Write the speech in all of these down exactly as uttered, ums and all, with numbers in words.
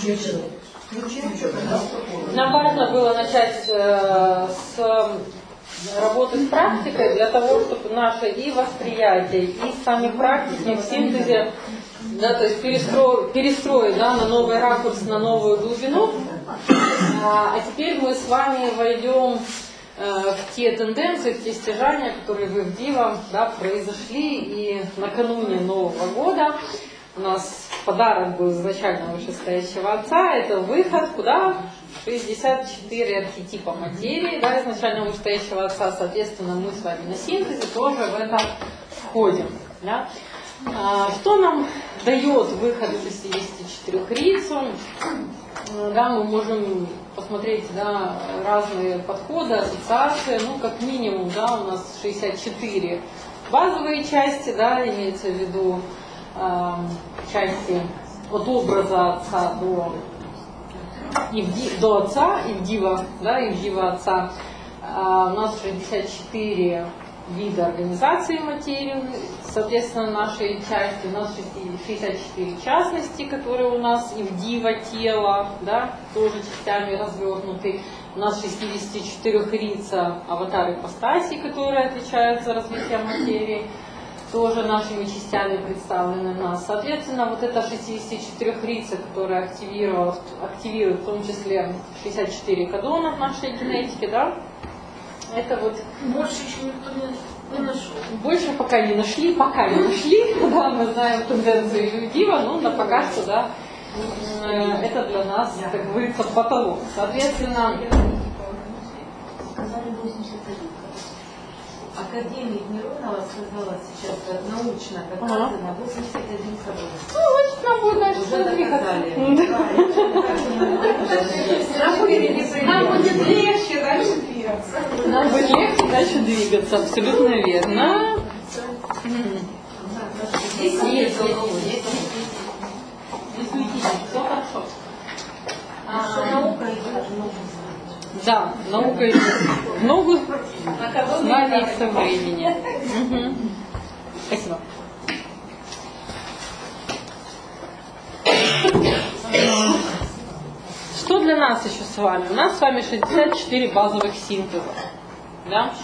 Нам важно было начать э, с работы с практикой для того, чтобы наше и восприятие, и сами практики в синтезе, да, то есть перестроить, перестроить да, на новый ракурс, на новую глубину. А, а теперь мы с вами войдем э, в те тенденции, в те стяжания, которые вы в Дива да, произошли, и накануне Нового года у нас подарок был изначально вышестоящего Отца, это выход куда? шестьдесят четыре архетипа материи, да, изначально вышестоящего Отца, соответственно, мы с вами на синтезе тоже в это входим. Да. А, что нам дает выход шестидесяти четырёх рицу? Да, мы можем посмотреть да, разные подходы, ассоциации, ну, как минимум, да, у нас шестьдесят четыре базовые части, да, имеется в виду э, части от образа Отца до, Ивди, до Отца, Ивдива, да, Ивдива Отца. А у нас шестьдесят четыре вида организации материи, соответственно, нашей части. У нас шестьдесят четыре частности, которые у нас Ивдива тело, да, тоже частями развернуты. У нас шестьдесят четыре рица аватары ипостаси, которые отвечают за развитие материи, тоже нашими частями представлены у нас. Соответственно, вот это шестьдесят четыре рица, которая активирует, активирует в том числе шестьдесят четыре кадона в нашей генетике, да, это вот... Больше еще никто не, не нашел. Больше пока не нашли, пока не нашли, да, мы знаем тенденции Дива, но на пока что, да, это для нас, как говорится, потолок. Соответственно... Сказали восемьдесят один. Академик Миронова сказала сейчас научно доказано восемьдесят один кадон. Ну, значит, нам будет дальше двигаться. Нам будет легче дальше двигаться. Нам будет легче дальше двигаться, абсолютно верно. Здесь есть, здесь не суетитесь, все хорошо. Что наука идет в ногу. Да, наука идет в ногу с нами и со временем. Угу. Спасибо. Что для нас еще с вами? У нас с вами шестьдесят четыре базовых синтеза. Да?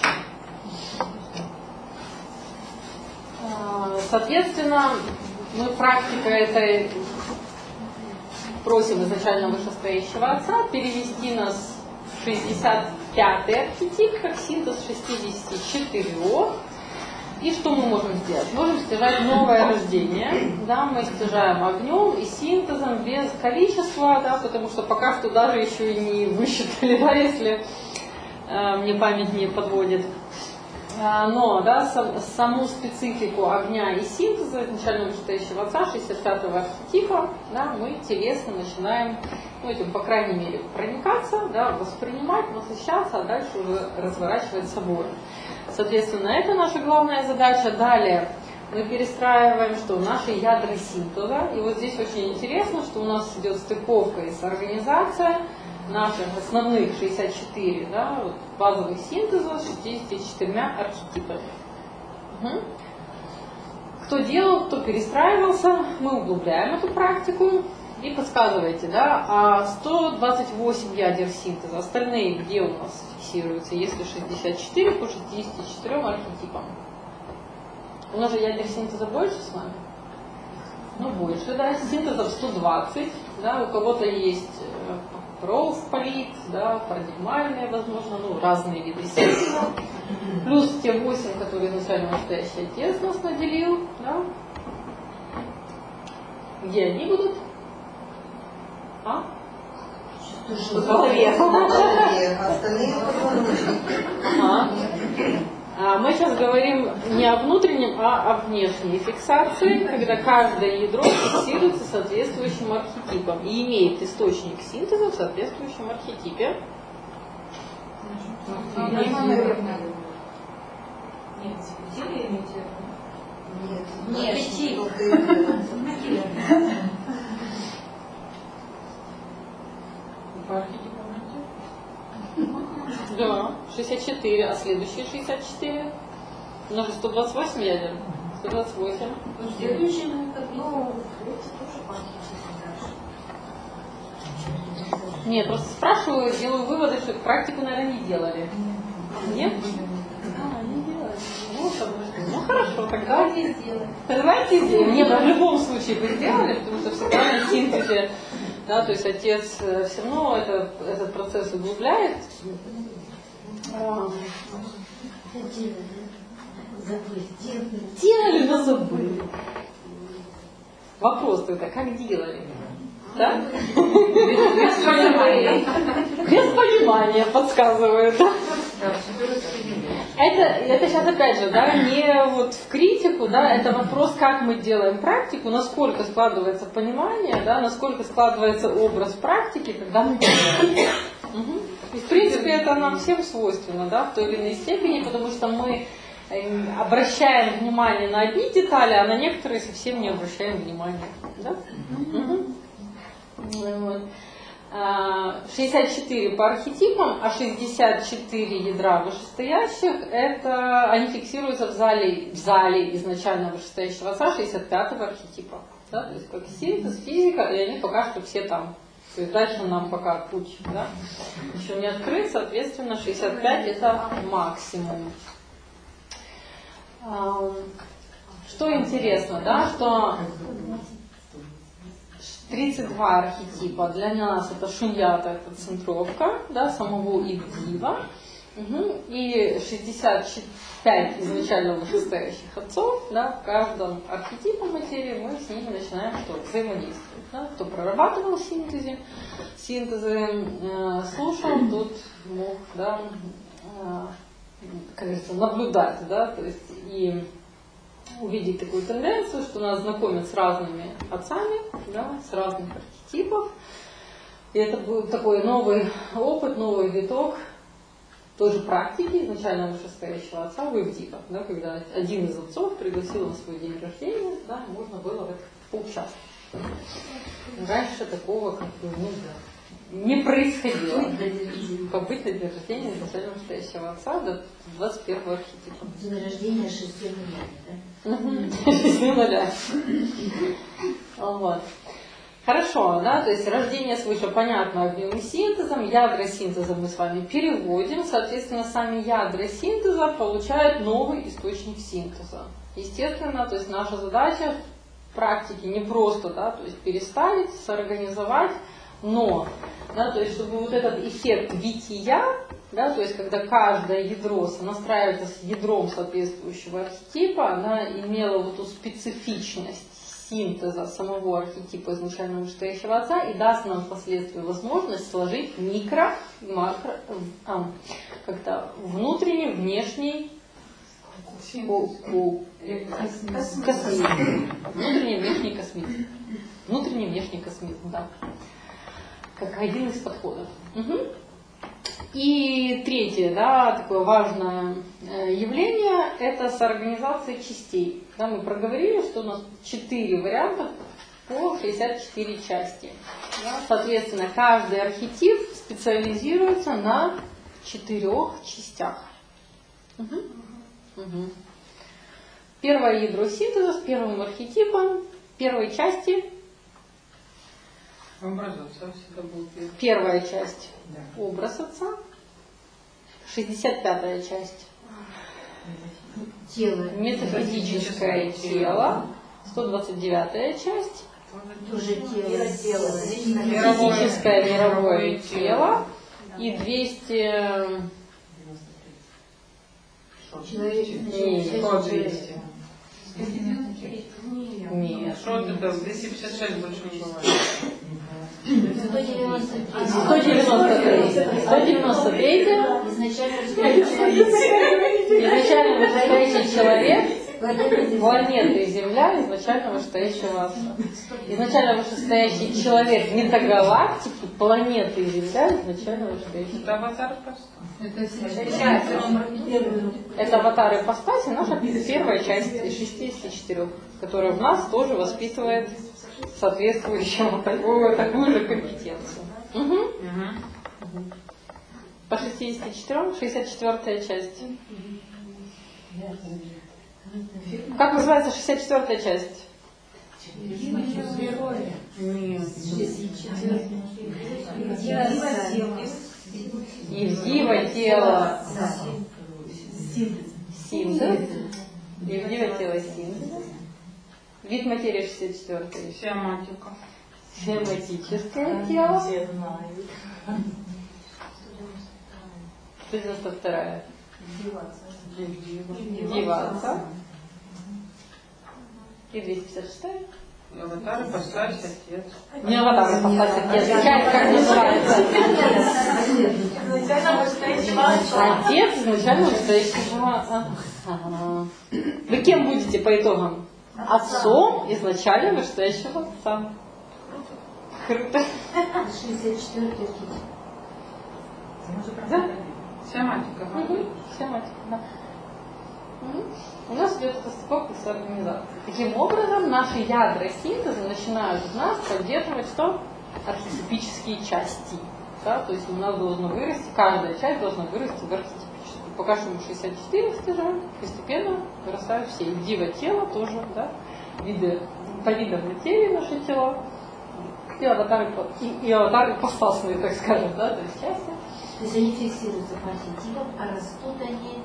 Соответственно, мы практика этой просим изначально вышестоящего Отца перевести нас в шестьдесят пятый архетип, как синтез шестидесяти четырёх. И что мы можем сделать? Можем стяжать новое рождение. Да, мы стяжаем огнем и синтезом без количества, да, потому что пока что даже еще и не высчитали, да, если э, мне память не подводит. Но да, сам, саму специфику огня и синтеза изначально вышестоящего Отца шестьдесят пятого архетипа, да, мы телесно начинаем, ну, этим, по крайней мере, проникаться, да, воспринимать, насыщаться, а дальше уже разворачивать собой. Соответственно, это наша главная задача. Далее мы перестраиваем, что наши ядра синтеза. И вот здесь очень интересно, что у нас идет стыковка и соорганизация наших основных шестьдесят четыре, да, вот, базовых синтезов с шестьюдесятью четырьмя архетипами. Угу. Кто делал, кто перестраивался, мы углубляем эту практику и подсказываете, да, а сто двадцать восемь ядер синтеза, остальные где у нас фиксируются, если шестьдесят четыре по шестидесяти четырем архетипам? У нас же ядер синтеза больше с вами? Ну, больше, да, синтезов сто двадцать, да, у кого-то есть профполит, да, парадигмальные, возможно, ну, разные виды синтеза, плюс те восемь, которые изначально настоящий Отец нас наделил, да. Где они будут? А? А мы сейчас говорим не о внутреннем, а о внешней фиксации, когда каждое ядро фиксируется соответствующим архетипом и имеет источник синтеза в соответствующем архетипе. Нет, архетип. Да, шестьдесят четыре, а следующие шестьдесят четыре? У нас же сто двадцать восемь ядер. сто двадцать восемь. Следующий, ну, тоже по архетипу. Нет, просто спрашиваю, делаю выводы, что практику, наверное, не делали. Нет? А, не делали. Ну, ну хорошо, тогда давайте сделаем. Давайте сделаем. Нет, в любом случае вы сделали, потому что всегда на синтезе, да, то есть отец все равно это, этот процесс углубляет. Делали, но забыли. Вопрос тогда, как делали? Да? Без понимания. Без понимания подсказывают. Да? Это, это сейчас опять же, да, не вот в критику, да, это вопрос, как мы делаем практику, насколько складывается понимание, да, насколько складывается образ практики, когда мы делаем. Угу. И в принципе это нам всем свойственно, да, в той или иной степени, потому что мы обращаем внимание на одни детали, а на некоторые совсем не обращаем внимания. Да? Угу. Вот. шестьдесят четыре по архетипам, а шестьдесят четыре ядра вышестоящих, это они фиксируются в зале, в зале изначально вышестоящего отца шестьдесят пятого архетипа. Да? То есть как синтез, физика, и они пока что все там. То есть дальше нам пока путь, да? Еще не открыт, соответственно, шестьдесят пять это максимум. Что интересно, да, что тридцать два архетипа для нас это шуньята, это центровка, да, самого Ивдива, угу, и шестьдесят пять изначально вышестоящих отцов, да, в каждом архетипе материи мы с ними начинаем что? Взаимодействовать. Да? Кто прорабатывал синтезе, синтезы, э, слушал, тот мог, да, э, как говорится, наблюдать, да, то есть и увидеть такую тенденцию, что нас знакомят с разными отцами, да, с разных архетипов. И это был такой новый опыт, новый виток той же практики изначально вышестоящего отца в Ивдива, да, когда один из отцов пригласил на свой день рождения, да, можно было в это поучаствовать. Раньше такого как бы, ну, да, не происходило. Побыть на день рождения изначально вышестоящего отца до двадцать первого архетипа. День рождения шести нуля, да? шести нуля. Вот. Хорошо, да, то есть рождение свыше понятно огневым синтезом, ядра синтеза мы с вами переводим, соответственно, сами ядра синтеза получают новый источник синтеза. Естественно, то есть наша задача в практике не просто, да, то есть переставить, сорганизовать, но, да, то есть чтобы вот этот эффект вития, да, то есть когда каждое ядро сонастраивается с ядром соответствующего архетипа, она имела вот эту специфичность синтеза самого архетипа изначально вышестоящего отца и даст нам впоследствии возможность сложить микро, макро, а, как-то внутренний, внешний космизм. Внутренний, внешний космизм. Внутренний, внешний космизм, да. Как один из подходов. Угу. И третье, да, такое важное явление, это с организацией частей. Да, мы проговорили, что у нас четыре варианта по шестьдесят четыре части. Да, соответственно, каждый архетип специализируется на четырех частях. Угу. Угу. Первое ядро синтеза с первым архетипом первой части. Образ отца всегда был первый. Первая часть Да. Образ отца. шестьдесят пятая часть. Тело. Метафизическое тело. сто двадцать девятая часть. Тоже тело. Физическое мировое тело. И двести... Человек. Нет. Что это? двести пятьдесят шесть больше не бывает. сто девяносто три. сто девяносто три. сто девяносто три. Изначально Изначально вышестоящий человек, планеты Земля, изначально вышестоящего отца. Изначально вышестоящий человек метагалактики, планеты Земля, изначально вышестоящий. Это аватар просто. Это аватар ипостаси, наша первая часть из шестидесяти четырёх, которая в нас тоже воспитывает соответствующую такую, такую же компетенцию. Угу. Угу. По шестидесяти четырем, шестьдесят четвёртая часть. Как называется шестьдесят четвёртая часть? Нет. Евдива тело синтез. Евдива тело синтез. Вид материи шестьдесят четыре. Сиоматика. Схематическое тело. девяносто вторая. Деваться. И двести пятьдесят шестая. Аватар, ипостась, отец. Не аватар, ипостась, отец. Часть как называется? Отец изначально вышестоящего. Ага. Вы кем будете по итогам? Отцом изначально вышестоящего отца. Круто. шестьдесят четвёртый архетип. Да? Сиоматика. Угу. Схематика, да. Угу. У нас идет эта стыковка с организацией. Таким образом, наши ядра синтеза начинают в нас поддерживать что? Архетипические части. Да? То есть у нас должно вырасти, каждая часть должна вырасти в архетипическую. Пока что мы шестьдесят четыре стяжаем, постепенно вырастают все. И диво тело тоже, да? Виды, по видам материи наши тела. И аватары, и, и аватары ипостасные, так скажем, да, то есть части. То есть они фиксируются по архетипам, а растут они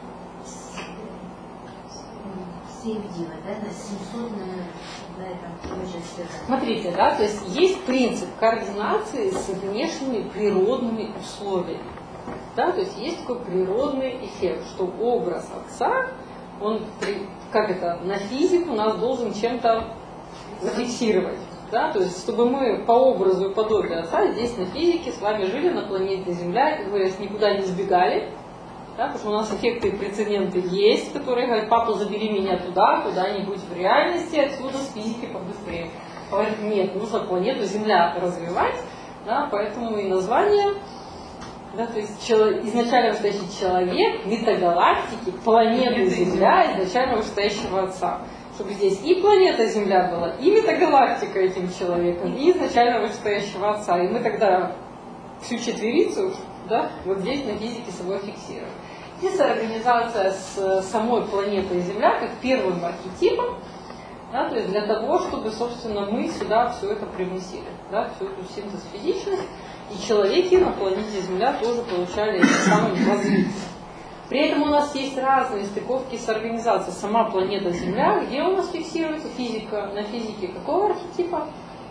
все едино, да, на семьсот на, на этом очень. Смотрите, да, то есть есть принцип координации с внешними природными условиями. Да, то есть есть такой природный эффект, что образ отца, он, как это, на физику нас должен чем-то зафиксировать. Да, то есть, чтобы мы по образу и подобию отца здесь на физике с вами жили на планете Земля, и вы никуда не сбегали, да, потому что у нас эффекты и прецеденты есть, которые говорят: папа, забери меня туда, куда-нибудь в реальности, отсюда с физики побыстрее. Говорят: нет, нужно планету Земля развивать, да, поэтому и название, да, то есть изначально вышестоящий человек, метагалактики, планеты Земля, изначально вышестоящего отца. Чтобы здесь и планета Земля была, и метагалактика этим человеком, и изначально вышестоящего отца. И мы тогда всю четверицу, да, вот здесь на физике собой фиксируем. Здесь организация с самой планетой Земля как первым архетипом, да, то есть для того, чтобы, собственно, мы сюда все это привносили, да, всю эту синтез-физичность, и человеки на планете Земля тоже получали эти самые развития. При этом у нас есть разные стыковки с организацией. Сама планета Земля, где у нас фиксируется физика, на физике какого архетипа?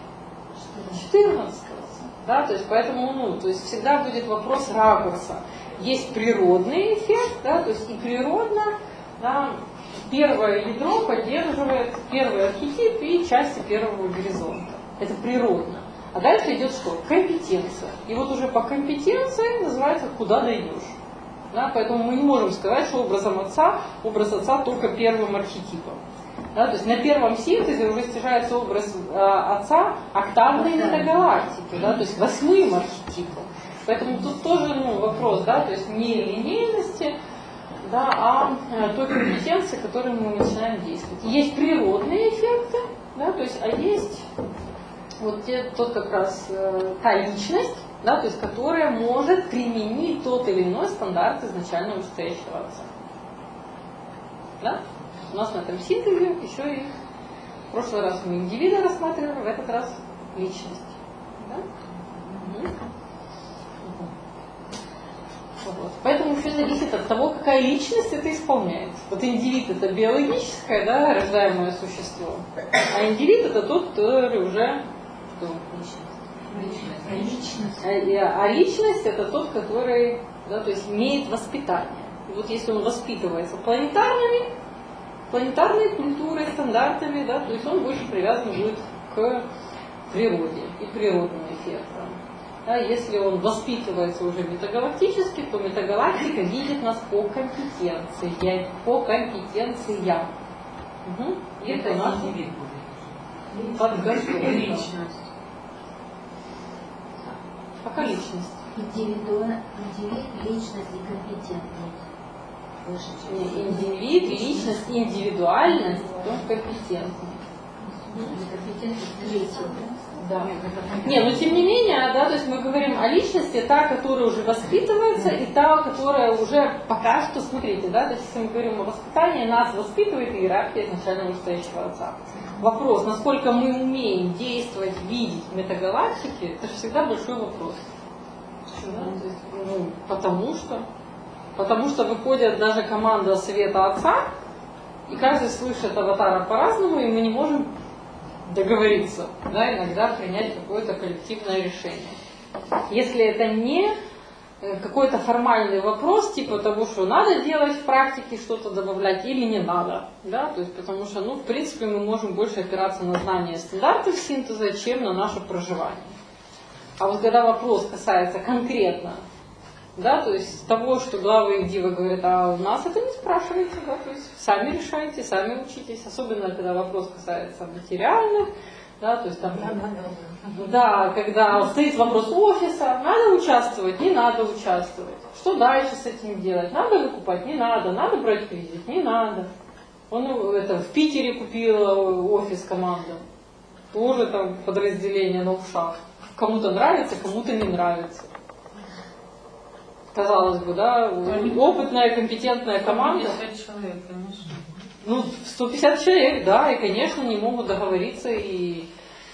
четырнадцатого. Да, то есть поэтому, ну, то есть всегда будет вопрос ракурса. Есть природный эффект, да, то есть и природно, да, первое ядро поддерживает первый архетип и части первого горизонта. Это природно. А дальше идет что? Компетенция. И вот уже по компетенции называется «куда дойдешь». Да, поэтому мы не можем сказать, что образом отца, образ отца только первым архетипом. Да, то есть на первом синтезе уже стяжается образ э, отца октавной метагалактики, да, то есть восьмым архетипом. Поэтому тут тоже, ну, вопрос, да, то есть не линейности, да, а э, той компетенции, которой мы начинаем действовать. И есть природные эффекты, да, то есть, а есть вот те, тот как раз э, та личность, да, то есть, которая может применить тот или иной стандарт изначально вышестоящего отца. Да? У нас на этом синтезе еще и в прошлый раз мы индивида рассматривали, в этот раз личность. Да? Угу. Вот. Поэтому все зависит от того, какая личность это исполняет. Вот индивид это биологическое, да, рождаемое существо, а индивид это тот, который уже что? Личность. А, а личность это тот, который, да, то есть имеет воспитание. И вот если он воспитывается планетарными, планетарной культурой, стандартами, да, то есть он больше привязан будет к природе и природным эффектам. Да, если он воспитывается уже метагалактически, то метагалактика видит нас по компетенции, по компетенциям. Угу. И это, это нас индивид будет. Подготовка. Личность. Пока личность. Индивидуально, индивид, личность и компетентность. Индивид, личность, индивидуальность, потом компетентность. Компетентность третья. Да. Не, но тем не менее, да, то есть мы говорим о личности, та, которая уже воспитывается, и та, которая уже пока что, смотрите, да, то есть если мы говорим о воспитании, нас воспитывает иерархия изначально вышестоящего отца. Вопрос, насколько мы умеем действовать, видеть метагалактики, это же всегда большой вопрос. Да? То есть, ну, потому что, потому что выходит даже команда совета отца, и каждый слышит аватара по-разному, и мы не можем договориться, да, иногда принять какое-то коллективное решение. Если это не какой-то формальный вопрос, типа того, что надо делать в практике, что-то добавлять или не надо, да, то есть потому что, ну, в принципе, мы можем больше опираться на знание стандартов синтеза, чем на наше проживание. А вот когда вопрос касается конкретно, да, то есть того, что главы и дивы говорят, а у нас это не спрашивайте, да, то есть сами решайте, сами учитесь, особенно когда вопрос касается материальных, да, то есть там, да, когда стоит вопрос офиса, надо участвовать, не надо участвовать, что дальше с этим делать, надо выкупать, не надо, надо брать кредит, не надо. Он это, в Питере купил офис команда, тоже там подразделение на ушах, кому-то нравится, кому-то не нравится. Казалось бы, да, опытная, компетентная команда. сто пятьдесят человек, конечно. Ну, сто пятьдесят человек, да, и, конечно, не могут договориться и...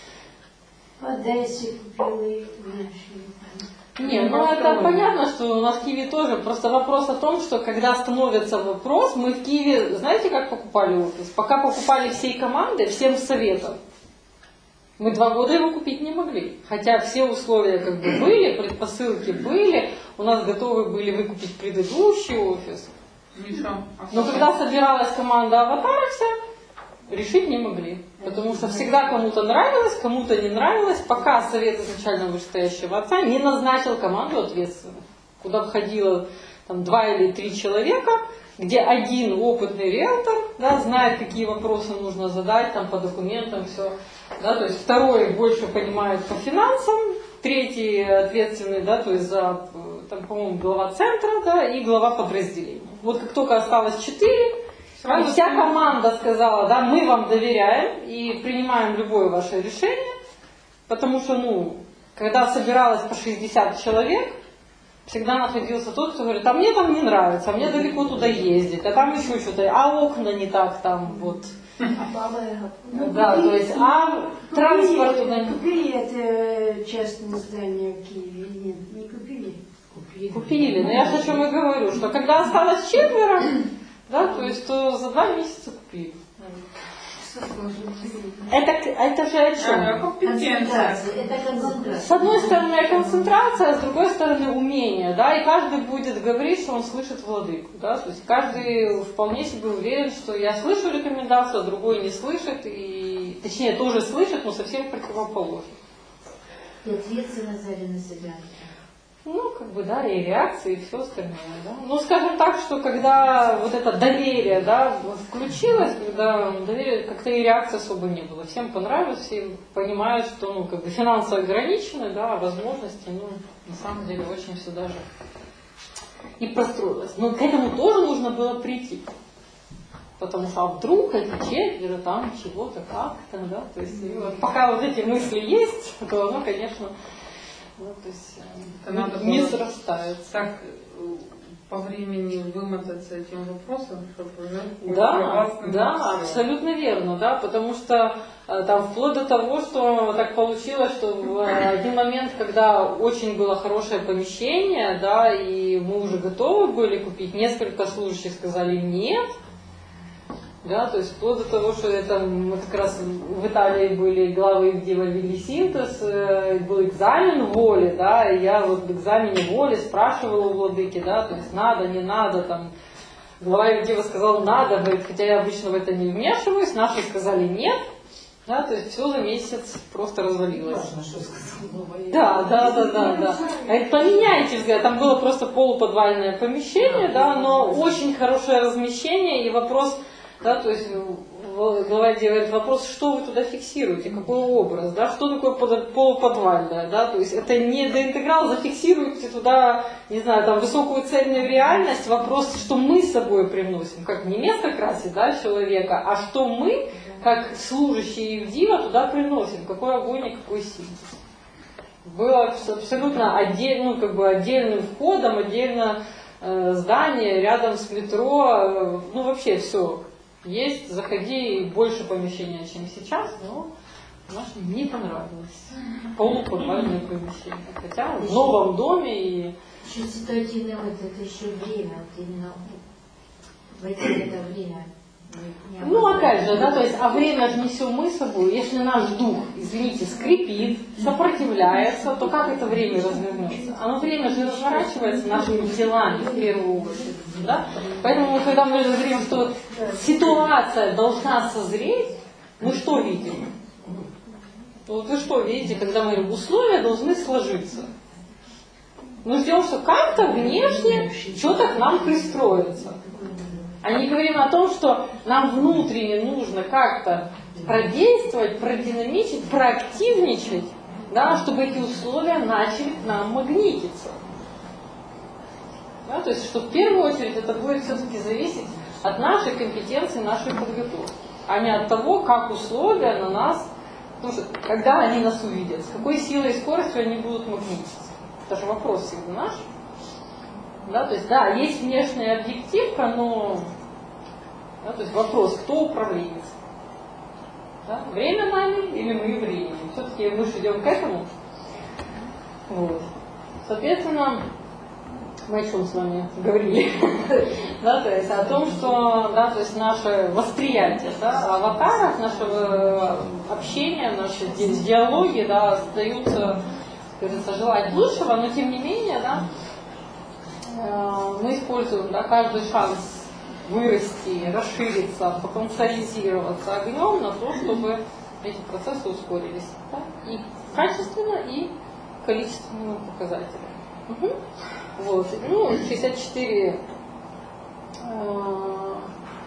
В Одессе купили наши. Не, ну это понятно, что у нас в Киеве тоже. Просто вопрос о том, что когда становится вопрос, мы в Киеве, знаете, как покупали офис? Пока покупали всей командой, всем советом. Мы два года его купить не могли. Хотя все условия как бы были, предпосылки были, у нас готовы были выкупить предыдущий офис. Ничего. Но когда собиралась команда аватара вся, решить не могли. Потому что всегда кому-то нравилось, кому-то не нравилось, пока совет изначально вышестоящего отца не назначил команду ответственную. Куда входило там, два или три человека, где один опытный риэлтор, да, знает, какие вопросы нужно задать там, по документам, все. Да, то есть второй больше понимает по финансам, третий ответственный, да, то есть за, там, по-моему, глава центра, да, и глава подразделения. Вот как только осталось четыре, сразу вся команда сказала, да, мы вам доверяем и принимаем любое ваше решение, потому что, ну, когда собиралось по шестьдесят человек, всегда находился тот, кто говорит, а мне там не нравится, а мне далеко туда ездить, а там еще что-то, а окна не так там, вот. Да, то есть, а транспорт туда не... Купили это частное здание в Киеве или нет? Не купили? Купили. Купили, но я же о чем и говорю, что когда осталось четверо, да, то есть, то за два месяца купили. Это, это же о чем? Концентрация. Это концентрация. С одной стороны концентрация, а с другой стороны умение, да, и каждый будет говорить, что он слышит владыку, да, то есть каждый вполне себе уверен, что я слышу рекомендацию, а другой не слышит, и, точнее, тоже слышит, но совсем противоположно. И ответственность взяли на себя. Ну, как бы, да, и реакции, и все остальное, да. Ну, скажем так, что когда вот это доверие, да, включилось, когда доверие, как-то и реакции особо не было. Всем понравилось, все понимают, что, ну, как бы финансово ограничены, да, а возможности, ну, на самом деле, очень все даже и простроилось. Но к этому тоже нужно было прийти. Потому что, а вдруг эти четверо там чего-то как-то, да, то есть, и вот, пока вот эти мысли есть, то оно, конечно... Ну, то есть это надо не срастается. Так по времени вымотаться этим вопросом, чтобы уже... Да, да, абсолютно верно, да, потому что там вплоть до того, что так получилось, что в один момент, когда очень было хорошее помещение, да, и мы уже готовы были купить, несколько служащих сказали нет. Да, то есть вплоть до того, что это мы как раз в Италии были главы, где вели синтез, был экзамен воли, да, и я вот в экзамене воли спрашивала у владыки, да, то есть надо, не надо, там, глава Евдева сказал надо, говорит, хотя я обычно в это не вмешиваюсь, наши сказали нет, да, то есть все за месяц просто развалилось. Да, да, да, да, да. Говорит, поменяйте взгляд, там было просто полуподвальное помещение, да, но очень хорошее размещение и вопрос... Да, то есть глава делает вопрос, что вы туда фиксируете, какой образ, да, что такое полуподвальное, да, то есть это не доинтеграл, зафиксируйте туда, не знаю, там высокую цельную реальность, вопрос, что мы с собой привносим, как не место красит, да, человека, а что мы как служащий Евдива туда приносит, какой огонь и какой силь. Было абсолютно отдель, ну, как бы отдельным входом, отдельно э, здание рядом с метро, э, ну вообще все есть, заходи, больше помещения, чем сейчас, но нашим не понравилось. Полуподвальное помещение. Хотя в новом доме и... Еще ситуативный вот это еще время, вот именно войти в это время. Ну, опять же, да, то есть, а время же несем мы с собой. Если наш дух, извините, скрипит, сопротивляется, то как это время развернется? Оно время же разворачивается нашими делами в первую очередь. Да? Поэтому, когда мы говорим, что ситуация должна созреть, мы что видим? Вот вы что видите, когда мы говорим, условия должны сложиться? Мы ждем, что как-то внешне что-то к нам пристроится. А не говорим о том, что нам внутренне нужно как-то продействовать, продинамичить, проактивничать, да, чтобы эти условия начали к нам магнититься. Да, то есть, что в первую очередь это будет все-таки зависеть от нашей компетенции, нашей подготовки, а не от того, как условия на нас, потому что когда они нас увидят, с какой силой и скоростью они будут магнититься. Это же вопрос всегда наш. Да, то есть, да, есть внешняя объективка, но да, то есть вопрос, кто управленец? Да? Время нами или мы временем? Все-таки мы же идем к этому. Вот. Соответственно, мы о чем с вами говорили? Да, то есть о том, что да, то есть наше восприятие да, аватаров, нашего общения, наши диалоги да, остаются, кажется, желать лучшего, но тем не менее, да, мы используем да, каждый шанс вырасти, расшириться, потенциализироваться огнем на то, чтобы эти процессы ускорились. Да? И качественно, и количественными показателями. Угу. Вот. Ну, шестьдесят четыре э,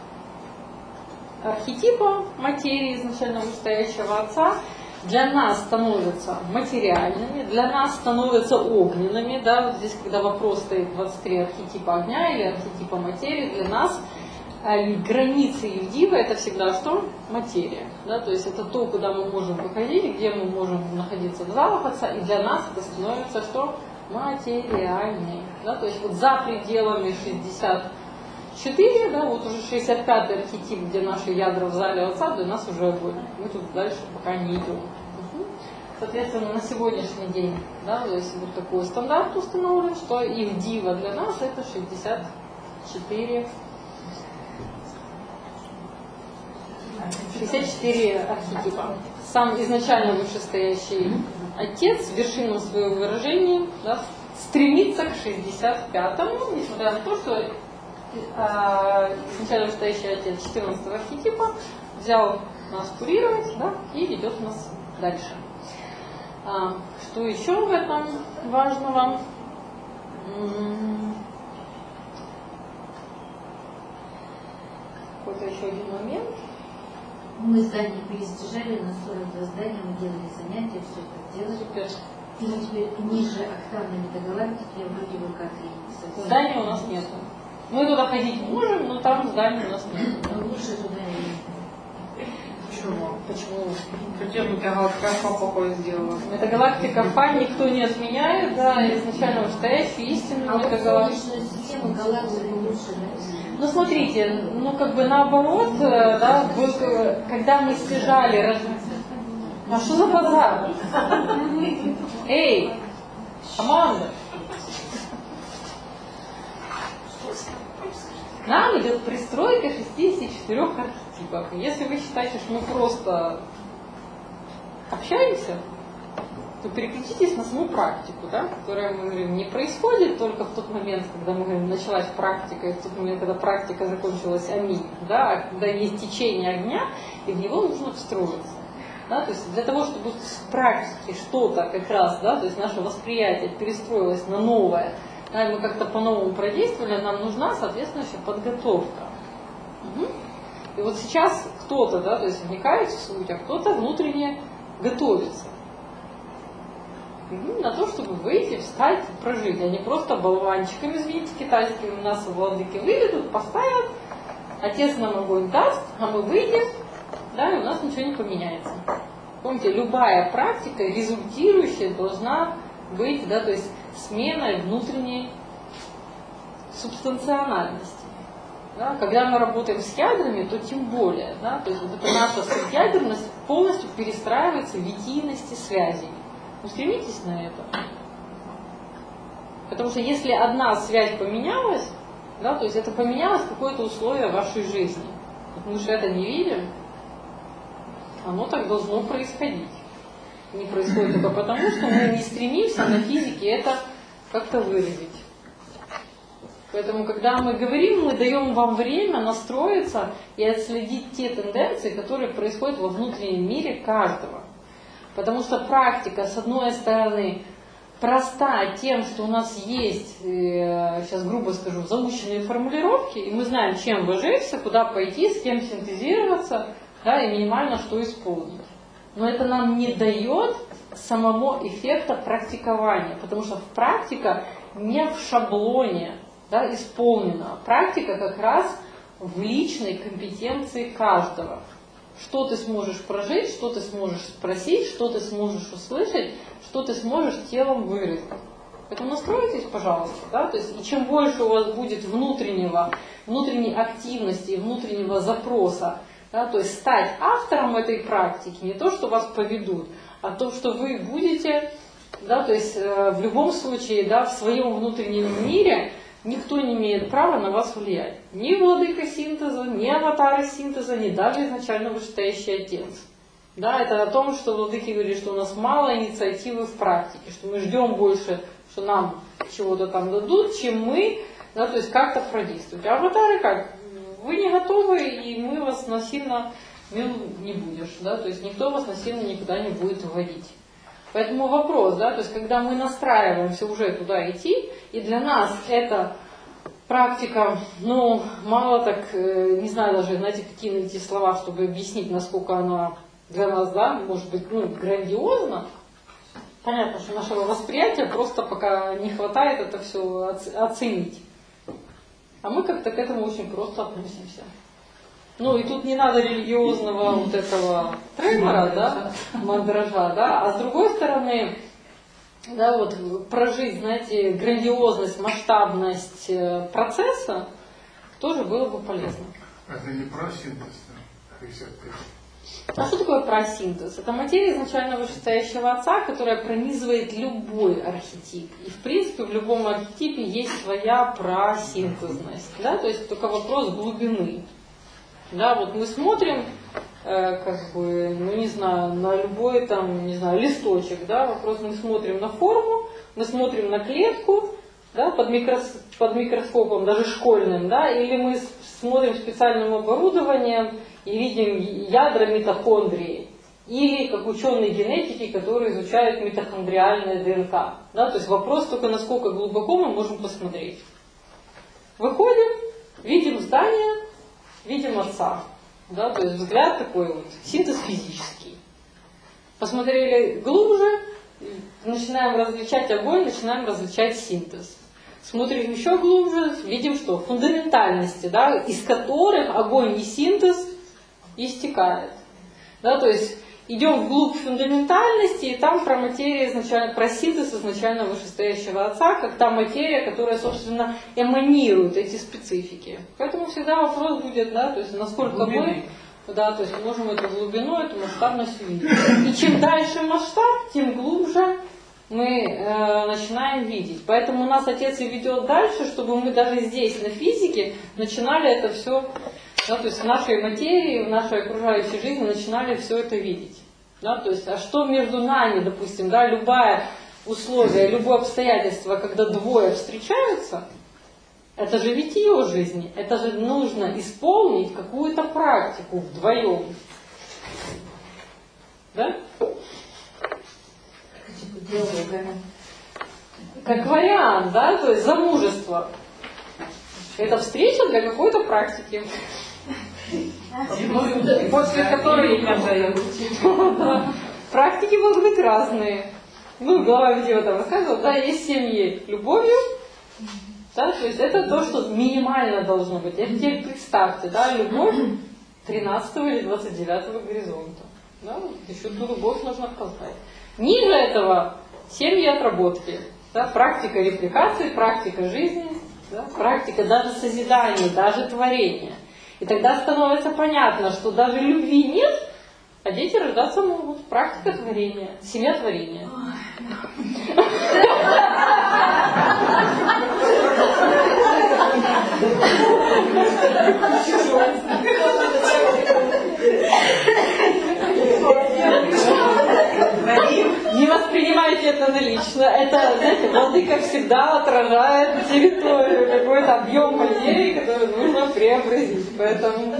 архетипа материи изначально вышестоящего Отца для нас становятся материальными, для нас становятся огненными, да, вот здесь, когда вопрос стоит двадцать три архетипа огня или архетипа материи, для нас э, границы Евдива это всегда что? Материя, да, то есть это то, куда мы можем выходить, где мы можем находиться в залах Отца, и для нас это становится что? Материальной, да, то есть вот за пределами шестьдесят четыре, да, вот уже шестьдесят пятый архетип, где наши ядра в зале Отца, для нас уже огонь. Мы тут дальше пока не идем. Угу. Соответственно, на сегодняшний день, да, то есть вот такой стандарт установлен, что Евдива для нас это шестьдесят четыре, шестьдесят четыре архетипа. Сам изначально вышестоящий Отец, вершиной своего выражения, да, стремится к шестьдесят пятому, несмотря на то, что изначально вышестоящий Отец четырнадцатого архетипа взял нас курировать, да, и ведет нас дальше. А, что еще в этом важного? Какой-то еще один момент. Мы здание перестяжали, на сорок два здания мы делали занятия, все это делали. Супер. И теперь ниже октавной метагалактики вроде бы как и совсем. Здания у нас нет. Мы туда ходить можем, но там зданий у нас нет. Но лучше туда и Почему? Почему? Зачем галактика плохое сделала? Метагалактика Фа никто не отменяет, да, изначально вышестоящую истинную а вот метагалактику. солнечную систему галактику лучше, да? Ну, смотрите, ну, как бы наоборот, да, вот, когда мы стяжали... Раз... А что за базар? Эй, команда! Нам идет пристройка шестидесяти четырёх архетипов. Если вы считаете, что мы просто общаемся, то переключитесь на саму практику, да, которая, мы говорим, не происходит только в тот момент, когда мы говорим, началась практика, и в тот момент, когда практика закончилась, аминь, да, а когда есть течение огня, и в него нужно встроиться. Да, то есть для того, чтобы в практике что-то как раз, да, то есть наше восприятие перестроилось на новое, да, и мы как-то по-новому продействовали, нам нужна соответствующая подготовка. Угу. И вот сейчас кто-то, да, то есть вникает в суть, а кто-то внутренне готовится. Угу. На то, чтобы выйти, встать, прожить, а не просто болванчиками, извините, китайскими нас владыки выведут, поставят, Отец нам огонь даст, а мы выйдем да, и у нас ничего не поменяется. Помните, любая практика результирующая должна быть, да, то есть сменой внутренней субстанциональности. Да? Когда мы работаем с ядрами, то тем более, да, то есть вот эта наша субъядерность полностью перестраивается в витийности связей. Устремитесь на это. Потому что если одна связь поменялась, да, то есть это поменялось какое-то условие вашей жизни. Мы же это не видим, оно так должно происходить. Не происходит только потому, что мы не стремимся на физике это как-то выразить. Поэтому, когда мы говорим, мы даем вам время настроиться и отследить те тенденции, которые происходят во внутреннем мире каждого. Потому что практика, с одной стороны, проста тем, что у нас есть, сейчас грубо скажу, заученные формулировки, и мы знаем, чем выжечься, куда пойти, с кем синтезироваться, да, и минимально что исполнить. Но это нам не дает самого эффекта практикования, потому что практика не в шаблоне, да, исполнена. Практика как раз в личной компетенции каждого. Что ты сможешь прожить, что ты сможешь спросить, что ты сможешь услышать, что ты сможешь телом выразить. Поэтому настройтесь, пожалуйста. Да? То есть, и чем больше у вас будет внутреннего, внутренней активности, внутреннего запроса, да, то есть стать автором этой практики, не то, что вас поведут, а то, что вы будете, да, то есть э, в любом случае, да, в своем внутреннем мире никто не имеет права на вас влиять. Ни владыка синтеза, ни аватары синтеза, ни даже изначально вышестоящий отец. Да, это о том, что владыки говорят, что у нас мало инициативы в практике, что мы ждем больше, что нам чего-то там дадут, чем мы, да, то есть как-то продействовать. А аватары как? Вы не готовы, и мы вас насильно не будешь, да, то есть никто вас насильно никуда не будет вводить. Поэтому вопрос, да, то есть когда мы настраиваемся уже туда идти, и для нас эта практика, ну, мало так, не знаю даже, знаете, какие найти слова, чтобы объяснить, насколько она для нас, да, может быть, ну, грандиозна. Понятно, что нашего восприятия просто пока не хватает это все оценить. А мы как-то к этому очень просто относимся. Ну и тут не надо религиозного вот этого тремора, да, мандража, да, а с другой стороны, да, вот прожить, знаете, грандиозность, масштабность процесса тоже было бы полезно. Это не про синтез, а что такое просинтез? Это материя изначально вышестоящего отца, которая пронизывает любой архетип. И в принципе в любом архетипе есть своя просинтезность. Да? То есть только вопрос глубины. Да, вот мы смотрим, э, как бы, ну не знаю, на любой там, не знаю, листочек, да, вопрос, мы смотрим на форму, мы смотрим на клетку, да, под, микрос, под микроскопом, даже школьным, да, или мы смотрим специальным оборудованием и видим ядра митохондрии, или как ученые генетики, которые изучают митохондриальное ДНК. Да, то есть вопрос только, насколько глубоко мы можем посмотреть. Выходим, видим здание, видим отца. Да, то есть взгляд такой вот, синтез физический. Посмотрели глубже, начинаем различать огонь, начинаем различать синтез. Смотрим еще глубже, видим что? Фундаментальности, да, из которых огонь и синтез истекает. Да, то есть идем вглубь фундаментальности, и там про материю изначально, про синтез изначально вышестоящего отца, как та материя, которая, собственно, эманирует эти специфики. Поэтому всегда вопрос будет, да, то есть насколько мы, да, то есть можем эту глубину, эту масштабность увидеть. И чем дальше масштаб, тем глубже мы э, начинаем видеть. Поэтому нас Отец и ведет дальше, чтобы мы даже здесь, на физике, начинали это все, да, то есть в нашей материи, в нашей окружающей жизни начинали все это видеть. Да, то есть, а что между нами, допустим, да, любое условие, любое обстоятельство, когда двое встречаются, это же ведь ее жизни, это же нужно исполнить какую-то практику вдвоем. Да? Как вариант, да, то есть замужество. Это встреча для какой-то практики. После которой практики могут быть разные. Ну, глава видео там рассказывала, да, есть семьи любовью, да, то есть это то, что минимально должно быть. Это теперь представьте, да, любовь тринадцатого или двадцать девятого горизонта. Да? Еще ту любовь нужно познать. Ниже этого семьи отработки. Да? Практика репликации, практика жизни, да? Практика даже созидания, даже творения. И тогда становится понятно, что даже любви нет, а дети рождаться могут. Практика творения, семья творения. Не воспринимайте это налично. Это, знаете, владыка всегда отражает территорию, какой-то объем материи, который нужно преобразить. Поэтому...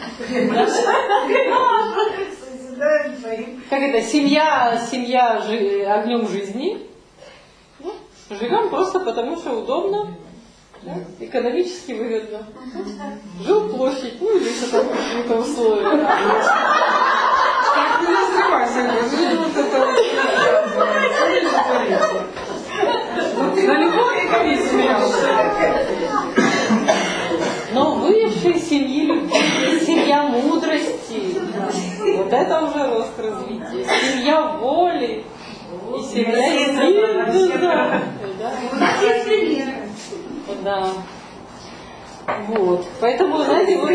Как это? Семья, семья жи, огнем жизни. Ну, живем просто потому, что удобно, да? Экономически выгодно. Жил площадь, ну или что-то какие-то условия. Как не развивайся, вот это вот. На любой экономии смеялся. Но высшей семьи любви, семья мудрости, вот это уже рост развития. Семья воли и семья силы. Да. Вот. Поэтому, знаете, вот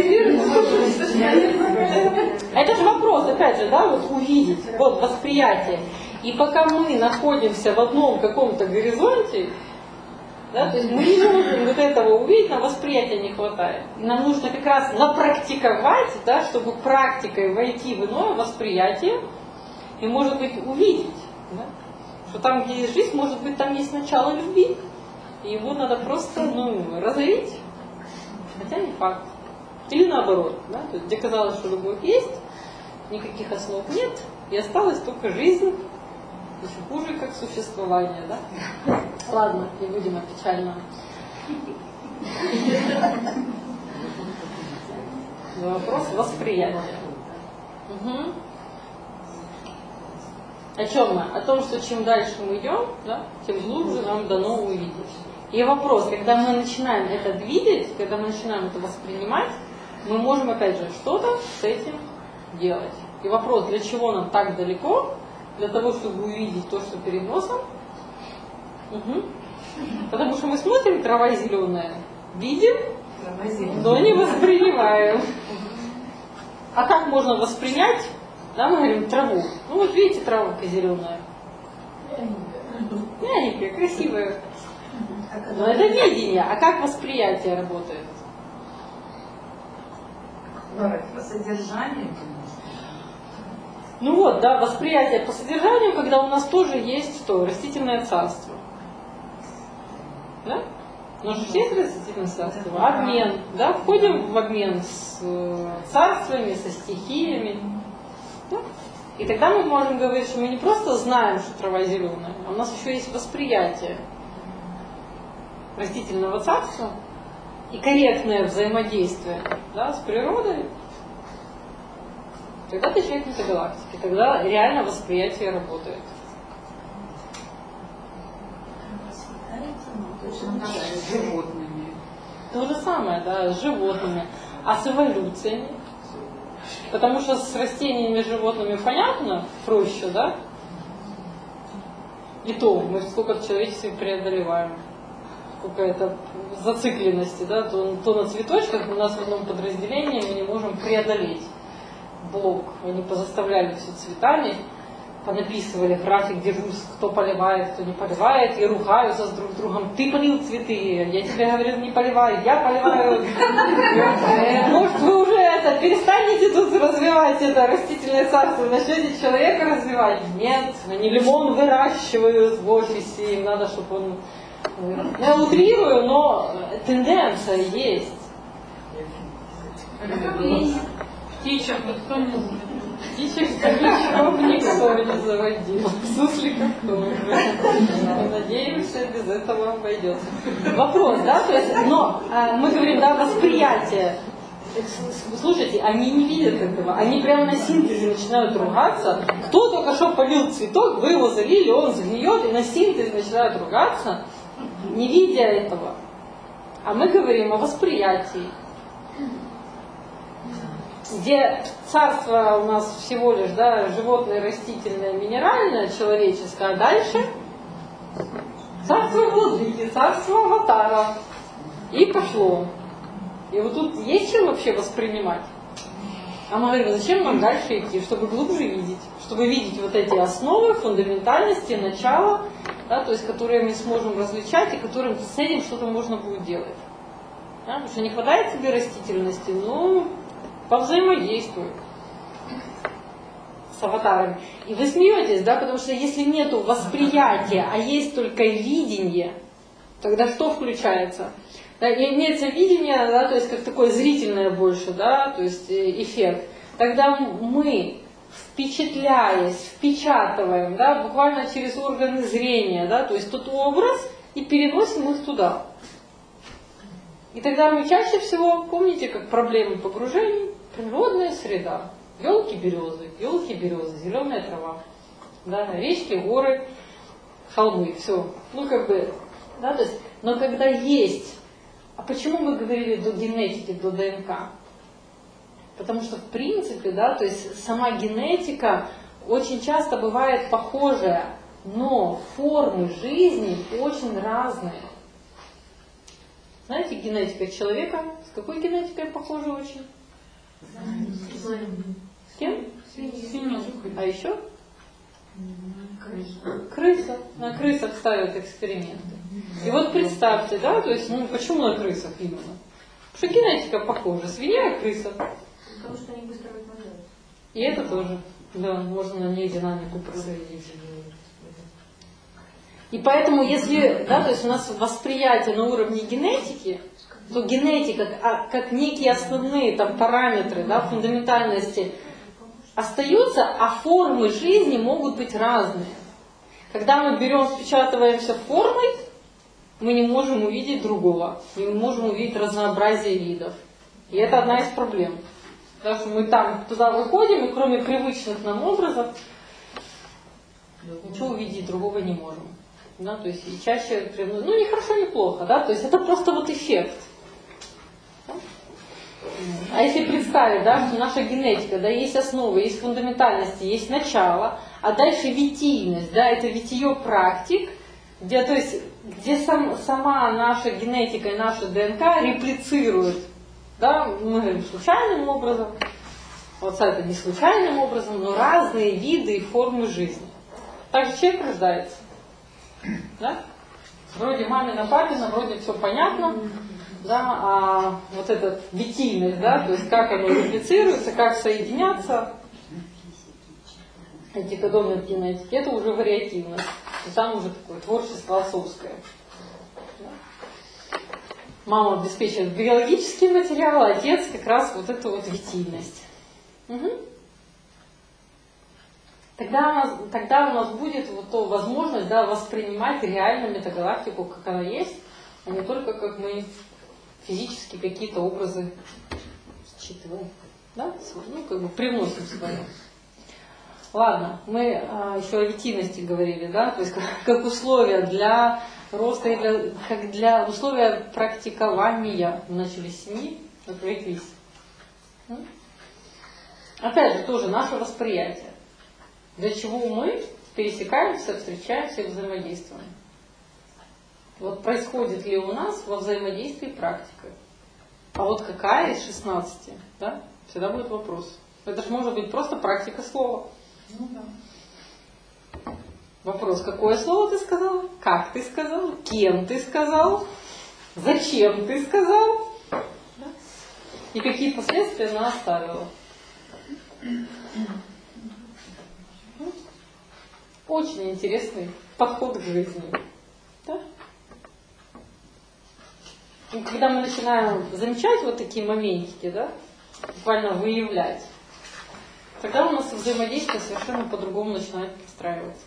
это же вопрос, опять же, да, вот увидеть, вот восприятие. И пока мы находимся в одном каком-то горизонте, да, то есть мы не можем вот этого увидеть, нам восприятия не хватает. И нам нужно как раз напрактиковать, да, чтобы практикой войти в иное восприятие и, может быть, увидеть, да, что там, где есть жизнь, может быть, там есть начало любви, и его надо просто, ну, разорить, хотя не факт. Или наоборот, да, то есть, где казалось, что любовь есть, никаких основ нет, и осталась только жизнь, еще хуже, как существование, да? Ладно, не будем о печальном. Вопрос восприятия. Угу. О чем мы? О том, что чем дальше мы идем, да, тем глубже нам дано увидеть. И вопрос, когда мы начинаем это видеть, когда мы начинаем это воспринимать, мы можем, опять же, что-то с этим делать. И вопрос, для чего нам так далеко? Для того, чтобы увидеть то, что перед носом. Угу. Потому что мы смотрим, трава зеленая, видим, но не воспринимаем. А как можно воспринять? Да, мы говорим траву. Ну вот видите, травка зеленая. Мягенькая, красивая. Но это видение. А как восприятие работает? По содержанию. Ну вот, да, восприятие по содержанию, когда у нас тоже есть что? Растительное царство. Да? У нас же есть растительное царство. Обмен. Да? Входим в обмен с царствами, со стихиями. Да? И тогда мы можем говорить, что мы не просто знаем, что трава зеленая, а у нас еще есть восприятие растительного царства и корректное взаимодействие, да, с природой. Тогда ты человек метагалактики, тогда реально восприятие работает. с животными. То же самое, да, с животными. А с эволюциями? Потому что с растениями и животными понятно, проще, да? И то, мы сколько в человечестве преодолеваем. Сколько это зацикленности, да? То, то на цветочках у нас в одном подразделении мы не можем преодолеть блок. Они позаставляли все цветами, понаписывали график, держусь, кто поливает, кто не поливает, и ругаются с друг другом. Ты полил цветы, я тебе говорил, не поливай, я поливаю. Может, вы уже это перестанете тут развивать это растительное царство, начнете человека развивать? Нет, они лимон выращивают в офисе, им надо, чтобы он... Я утрирую, но тенденция есть. Птичек никто не знает. Птичек старичков никто не заводил. Сусликов тоже. Надеемся, без этого обойдется. Вопрос, да? То есть, но а, мы говорим, да, восприятие. Слушайте, они не видят этого. Они прямо на синтезе начинают ругаться. Кто только что полил цветок, вы его залили, он сгниет, и на синтезе начинают ругаться, не видя этого. А мы говорим о восприятии. где царство у нас всего лишь, да, животное, растительное, минеральное, человеческое, а дальше царство владыки, царство аватара. И пошло. И вот тут есть чем вообще воспринимать? А мы говорим, зачем нам дальше идти? Чтобы глубже видеть. Чтобы видеть вот эти основы, фундаментальности, начала, да, то есть которые мы сможем различать и которым с этим что-то можно будет делать. Да, потому что не хватает тебе растительности, ну, повзаимодействуй с аватарами. И вы смеетесь, да, потому что если нету восприятия, а есть только видение, тогда что включается? Да, имеется видение, да, то есть как такое зрительное больше, да, то есть эффект. Тогда мы, впечатляясь, впечатываем, да, буквально через органы зрения, да, то есть тот образ и переносим их туда. И тогда мы чаще всего, помните, как проблемы погружений, природная среда, елки, березы, елки, березы, зеленая трава, да, речки, горы, холмы, все. Ну как бы, да, то есть, но когда есть. А почему мы говорили до генетики, до ДНК? Потому что, в принципе, да, то есть сама генетика очень часто бывает похожая, но формы жизни очень разные. Знаете, генетика человека, с какой генетикой похожа очень? С кем? А еще? Крыса. На крысах ставят эксперименты. И вот представьте, да, то есть, ну почему на крысах именно? Потому что генетика похожа, свинья и крыса. Потому что они быстро размножаются. И это тоже, да, можно на ней динамику проследить. И поэтому, если, да, то есть у нас восприятие на уровне генетики, то генетика, как, как некие основные там параметры, да, фундаментальности остаются, а формы жизни могут быть разные. Когда мы берем, впечатываемся формой, мы не можем увидеть другого, мы не можем увидеть разнообразие видов. И это одна из проблем. Потому что мы там туда выходим, и кроме привычных нам образов, ничего увидеть другого не можем. Да, то есть и чаще, ну не хорошо, не плохо, да, то есть это просто вот эффект. А если представить, да, что наша генетика, да, есть основы, есть фундаментальности, есть начало, а дальше витийность, да, это витие практик, где, то есть, где сам, сама наша генетика и наша ДНК реплицируют, да, мы говорим случайным образом, вот это не случайным образом, но разные виды и формы жизни. Также человек рождается. Да? Вроде мамина, папина, вроде все понятно, да, а вот эта витийность, да, то есть как оно реплицируется, как соединяться, эти кодонные генетики, это уже вариативность, и там уже такое творчество отцовское. Да? Мама обеспечивает биологический материал, а отец как раз вот эту вот витийность. Угу. Тогда у нас, тогда у нас будет вот то возможность, да, воспринимать реально метагалактику, как она есть, а не только как мы физически какие-то образы считываем, да, ну, как бы привносим свои. Ладно, мы а, еще о витийности говорили, да, то есть как, как условия для роста, и для, как для условия практикования. Мы начали с семьи, напряглись. Опять же, тоже наше восприятие. Для чего мы пересекаемся, встречаемся и взаимодействуем. Вот происходит ли у нас во взаимодействии практика? А вот какая из шестнадцати? Да? Всегда будет вопрос. Это же может быть просто практика слова. Ну, да. Вопрос, какое слово ты сказал? Как ты сказал? Кем ты сказал? Зачем ты сказал? Да? И какие последствия она оставила? Очень интересный подход к жизни. Да? И когда мы начинаем замечать вот такие моментики, да, буквально выявлять, тогда у нас взаимодействие совершенно по-другому начинает подстраиваться.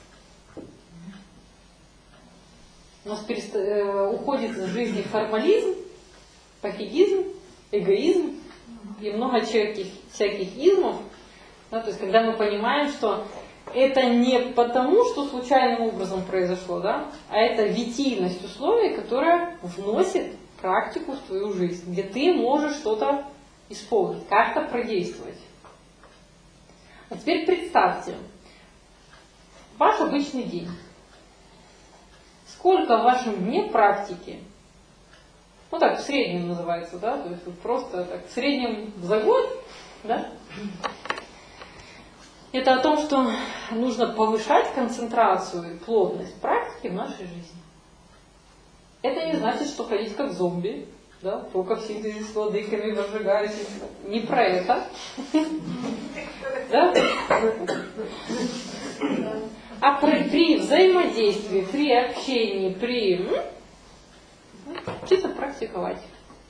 У нас перест... уходит из жизни формализм, пофигизм, эгоизм и много всяких, всяких измов. Да, то есть когда мы понимаем, что это не потому, что случайным образом произошло, да, а это витийность условий, которая вносит практику в твою жизнь, где ты можешь что-то исполнить, как-то продействовать. А теперь представьте, ваш обычный день. Сколько в вашем дне практики? Ну так, в среднем называется, да? То есть вот просто так, в среднем за год, да? Это о том, что нужно повышать концентрацию и плотность практики в нашей жизни. Это не значит, что ходить как зомби, да? Только в синтезе с владыками возжигать. Не про это. Да? А при, при взаимодействии, при общении, при... Учиться практиковать.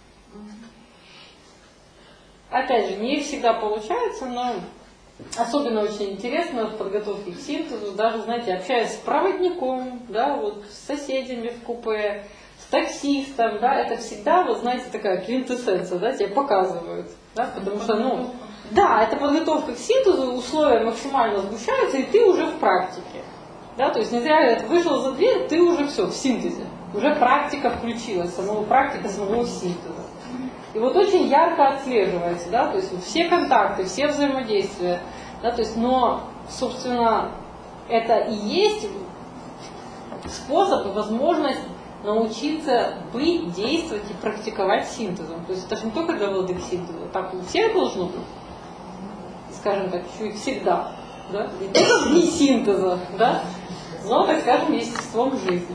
Опять же, не всегда получается, но особенно очень интересно в подготовке к синтезу, даже, знаете, общаясь с проводником, да, вот с соседями в купе, с таксистом, да, это всегда, вот знаете, такая квинтэссенция, да, тебе показывают, да, потому что, ну, да, это подготовка к синтезу, условия максимально сгущаются, и ты уже в практике, да, то есть не зря говорят, вышел за дверь, ты уже все, в синтезе, уже практика включилась, самого практика самого синтеза. И вот очень ярко отслеживается, да, то есть вот все контакты, все взаимодействия, да, то есть, но, собственно, это и есть способ и возможность научиться быть, действовать и практиковать синтезом. То есть это же не только для владык синтеза, так у всех должно быть, скажем так, еще и всегда, да, не только не синтеза, да, но, так скажем, естеством жизни.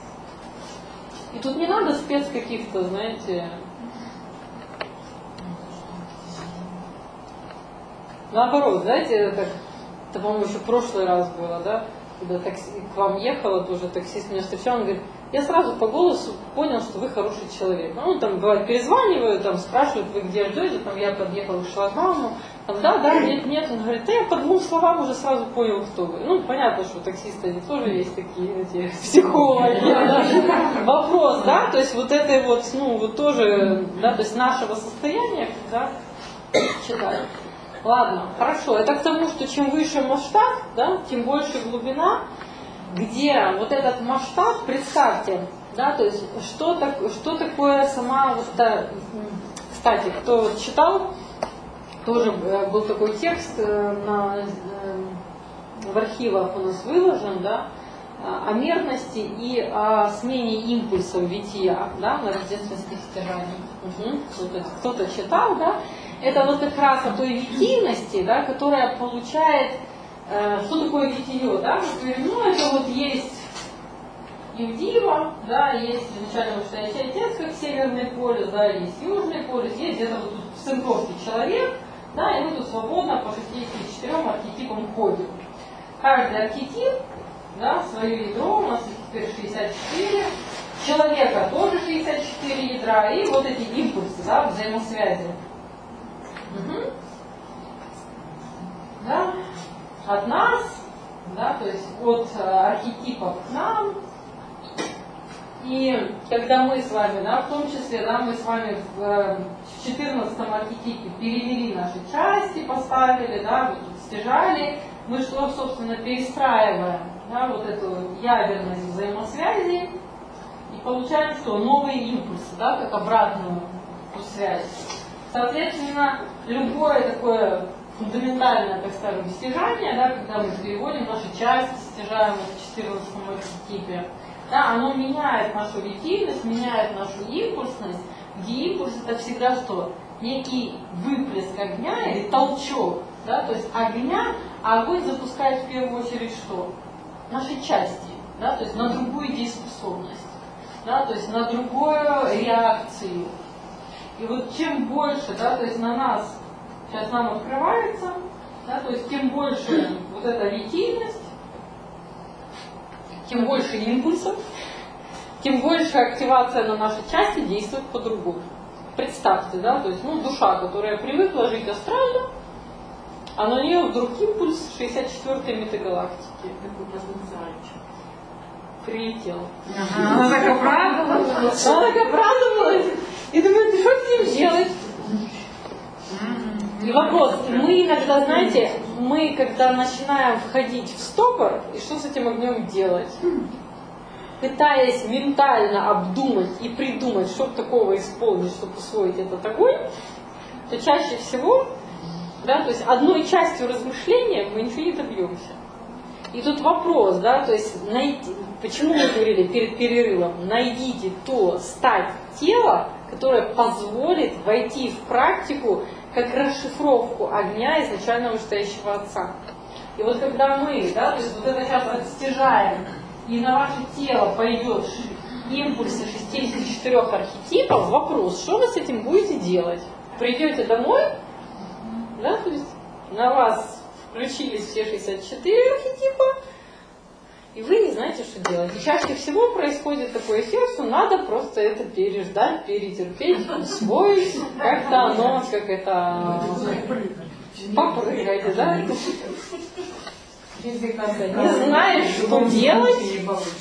И тут не надо спец каких-то, знаете, наоборот, знаете, это, это по-моему, еще в прошлый раз было, да, когда такси, к вам ехала, тоже таксист меня встречал, он говорит, я сразу по голосу понял, что вы хороший человек. Ну, там, бывает, перезванивают, там, спрашивают, вы где ждете, там, я подъехала к шлагбауму, там, да, да, нет, нет, он говорит, да я по двум словам уже сразу понял, кто вы. Ну, понятно, что таксисты, они тоже есть такие, эти, психологи, да. Вопрос, да, то есть вот это вот, ну, вот тоже, да, то есть нашего состояния, да, читать. Ладно, хорошо, это к тому, что чем выше масштаб, да, тем больше глубина, где вот этот масштаб, представьте, да, то есть что, так, что такое сама вот эта, кстати, кто вот читал, тоже был такой текст на, в архивах у нас выложен, да, о мерности и о смене импульсов вития, да, на рождественских стяжаниях. Угу. Кто-то, кто-то читал, да, это вот как раз о той витийности, да, которая получает, э, что такое витие, да, ну, это вот есть Евдива, да, есть изначально вышестоящий отец, как северный полюс, да, есть южный полюс, есть где-то вот тут в центровке человек, да, и мы тут свободно по шестидесяти четырем архетипам ходим. Каждый архетип, да, свое ядро, у нас теперь шестьдесят четыре, человека тоже шестьдесят четыре ядра, и вот эти импульсы, да, взаимосвязи. Угу. Да, от нас, да, то есть от архетипов к нам. И когда мы с вами, да, в том числе, да, мы с вами в, в четырнадцатом архетипе перевели наши части, поставили, да, вот тут стяжали, мы что, собственно, перестраиваем, да, вот эту ядерность взаимосвязи и получаем что? Новые импульсы, да, как обратную связь. Соответственно, любое такое фундаментальное, так скажем, стяжание, да, когда мы переводим наши части, стяжаем в четырнадцатом архетипе, да, оно меняет нашу витильность, меняет нашу импульсность, где импульс это всегда что? Некий выплеск огня или толчок, да, то есть огня, а огонь запускает в первую очередь что? Наши части, да, то есть на другую дееспособность, да, то есть на другую реакцию. И вот чем больше, да, то есть на нас, сейчас нам открывается, да, то есть тем больше вот эта витильность, тем больше импульсов, тем больше активация на нашей части действует по-другому. Представьте, да, то есть, ну, душа, которая привыкла жить астрально, а на нее вдруг импульс шестьдесят четвёртой метагалактики. Прилетел. Ага, она так обрадовалась. Она так обрадовалась. И думает, что с ним делать? И вопрос, мы иногда, знаете, мы когда начинаем входить в стопор, и что с этим огнем делать? Пытаясь ментально обдумать и придумать, что такого исполнить, чтобы усвоить этот огонь, то чаще всего, да, то есть одной частью размышления мы ничего не добьемся. И тут вопрос, да, то есть найти, почему мы говорили перед перерывом, найдите то стать тело, которое позволит войти в практику как расшифровку огня изначально вышестоящего Отца. И вот когда мы, да, то есть вот это сейчас отстяжаем, и на ваше тело пойдет импульсы шестидесяти четырёх архетипов, вопрос, что вы с этим будете делать? Придете домой, да, то есть на вас включились все шестьдесят четыре архетипа, и вы не знаете, что делать. И чаще всего происходит такой эффект, что надо просто это переждать, перетерпеть, усвоить, как-то оно, как это, попрыгать, да? Не знаешь, что делать,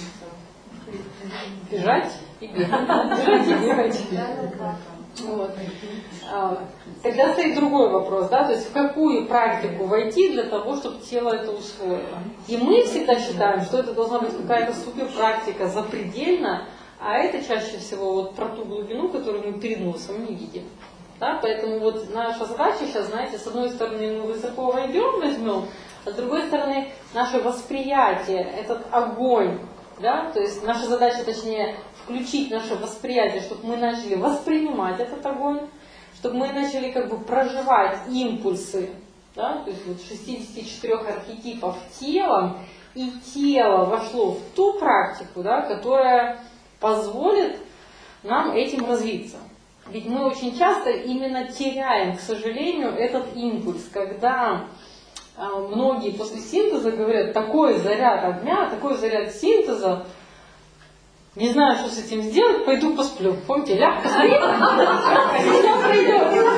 бежать и бегать, бежать и бегать. Вот. Тогда стоит другой вопрос, да, то есть в какую практику войти для того, чтобы тело это усвоило. И мы всегда считаем, что это должна быть какая-то супер практика запредельно, а это чаще всего вот про ту глубину, которую мы перед носом не видим. Да? Поэтому вот наша задача сейчас, знаете, с одной стороны мы высоко войдем, возьмем, а с другой стороны наше восприятие, этот огонь, да, то есть наша задача, точнее, включить наше восприятие, чтобы мы начали воспринимать этот огонь, чтобы мы начали как бы проживать импульсы, да, то есть вот шестидесяти четырёх архетипов телом, и тело вошло в ту практику, да, которая позволит нам этим развиться. Ведь мы очень часто именно теряем, к сожалению, этот импульс, когда многие после синтеза говорят, такой заряд огня, такой заряд синтеза, не знаю, что с этим сделать, пойду посплю. Помните, ляг, посмотри, все пройдет.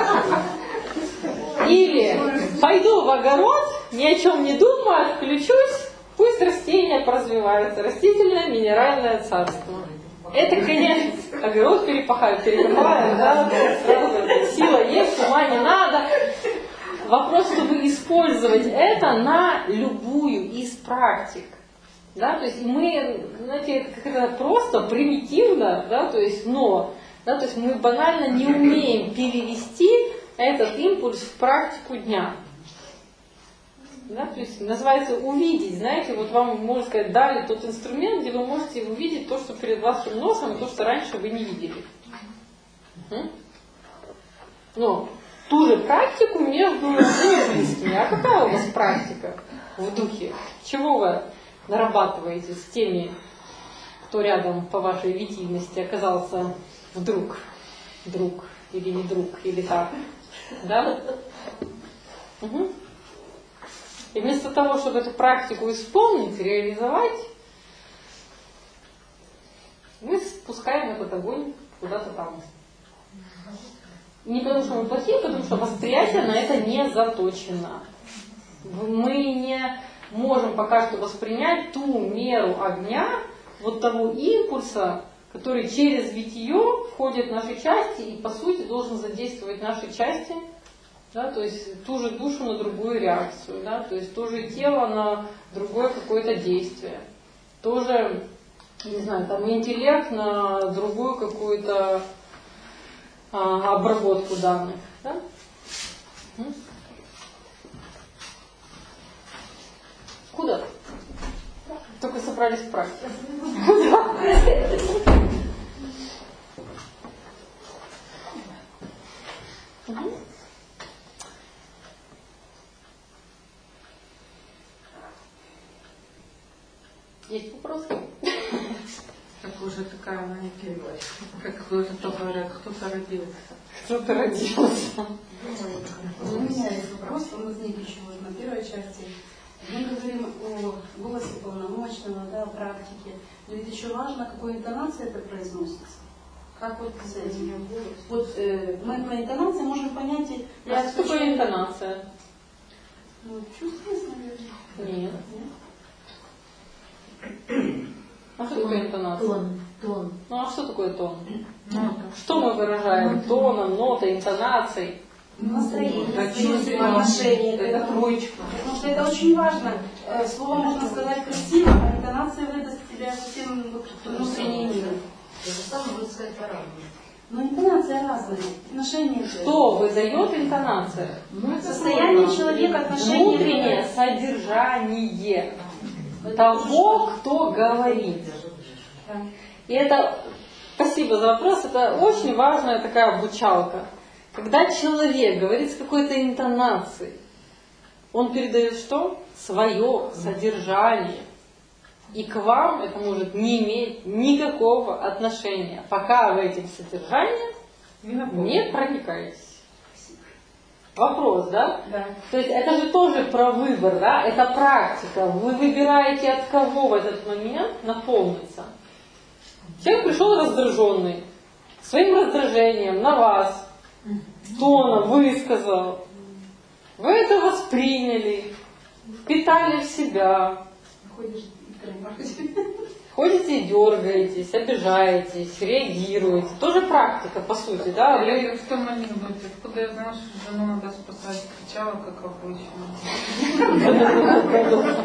Или пойду в огород, ни о чем не думаю, отключусь, пусть растения поразвиваются. Растительное минеральное царство. Это, конечно, огород перепахают, перекопают, да, сразу сила есть, ума не надо. Вопрос, чтобы использовать это на любую из практик. Да, то есть мы, знаете, это как-то просто примитивно, да, то есть, но, да, то есть мы банально не умеем перевести этот импульс в практику дня. Да, то есть называется увидеть, знаете, вот вам, можно сказать, дали тот инструмент, где вы можете увидеть то, что перед вашим носом, и то, что раньше вы не видели. Угу. Но ту же практику между людьми близкими. А какая у вас практика в духе? Чего вы нарабатываете с теми, кто рядом по вашей видимости оказался вдруг, друг или не друг, или так, да? Угу. И вместо того, чтобы эту практику исполнить, реализовать, мы спускаем этот огонь куда-то там. Не потому что мы плохие, потому что восприятие на это не заточено. Мы не можем пока что воспринять ту меру огня, вот того импульса, который через витие входит в наши части и по сути должен задействовать наши части, да, то есть ту же душу на другую реакцию, да, то есть то же тело на другое какое-то действие, тоже, не знаю, там интеллект на другую какую-то а, обработку данных. Да? Куда? Только собрались в практике. Есть вопросы? Так уже такая она не первая. Как уже то говорят, кто-то родился. Кто-то родился. У меня есть вопрос, он возник еще на первой части. Мы говорим о голосе полномочного, да, о практике. Но ведь еще важно, какой интонацией это произносится. Как вот с этим? Вот э, мы по интонации можем понять... И А что такое интонация? Ну, чувствуешь, наверное? Нет. А что такое интонация? Тон, тон. Ну а что такое тон? Что мы выражаем тоном, нотой, интонацией? Настроение, чувство, отношение. Это троечка. Потому что это очень важно. Слово можно сказать красиво, а интонация выдаст тебя совсем внутренний мир. То же самое будет сказать по-разному. Но интонация разная. Отношения. Что выдает интонация? Состояние человека, отношения. Внутреннее содержание того, кто говорит. И это, спасибо за вопрос, это очень важная такая обучалка. Когда человек говорит с какой-то интонацией, он передает что? Свое содержание. И к вам это может не иметь никакого отношения, пока вы этим содержанием не проникаетесь. Вопрос, да? Да. То есть это же тоже про выбор, да? Это практика. Вы выбираете, от кого в этот момент наполниться. Человек пришел раздраженный, своим раздражением на вас, тоном высказал. Вы это восприняли, впитали в себя. Ходите и дергаетесь, обижаетесь, реагируете. Тоже практика, по сути, да? Я в том анекдоте, откуда я знала, что жену надо спасать, кричала, как обычно.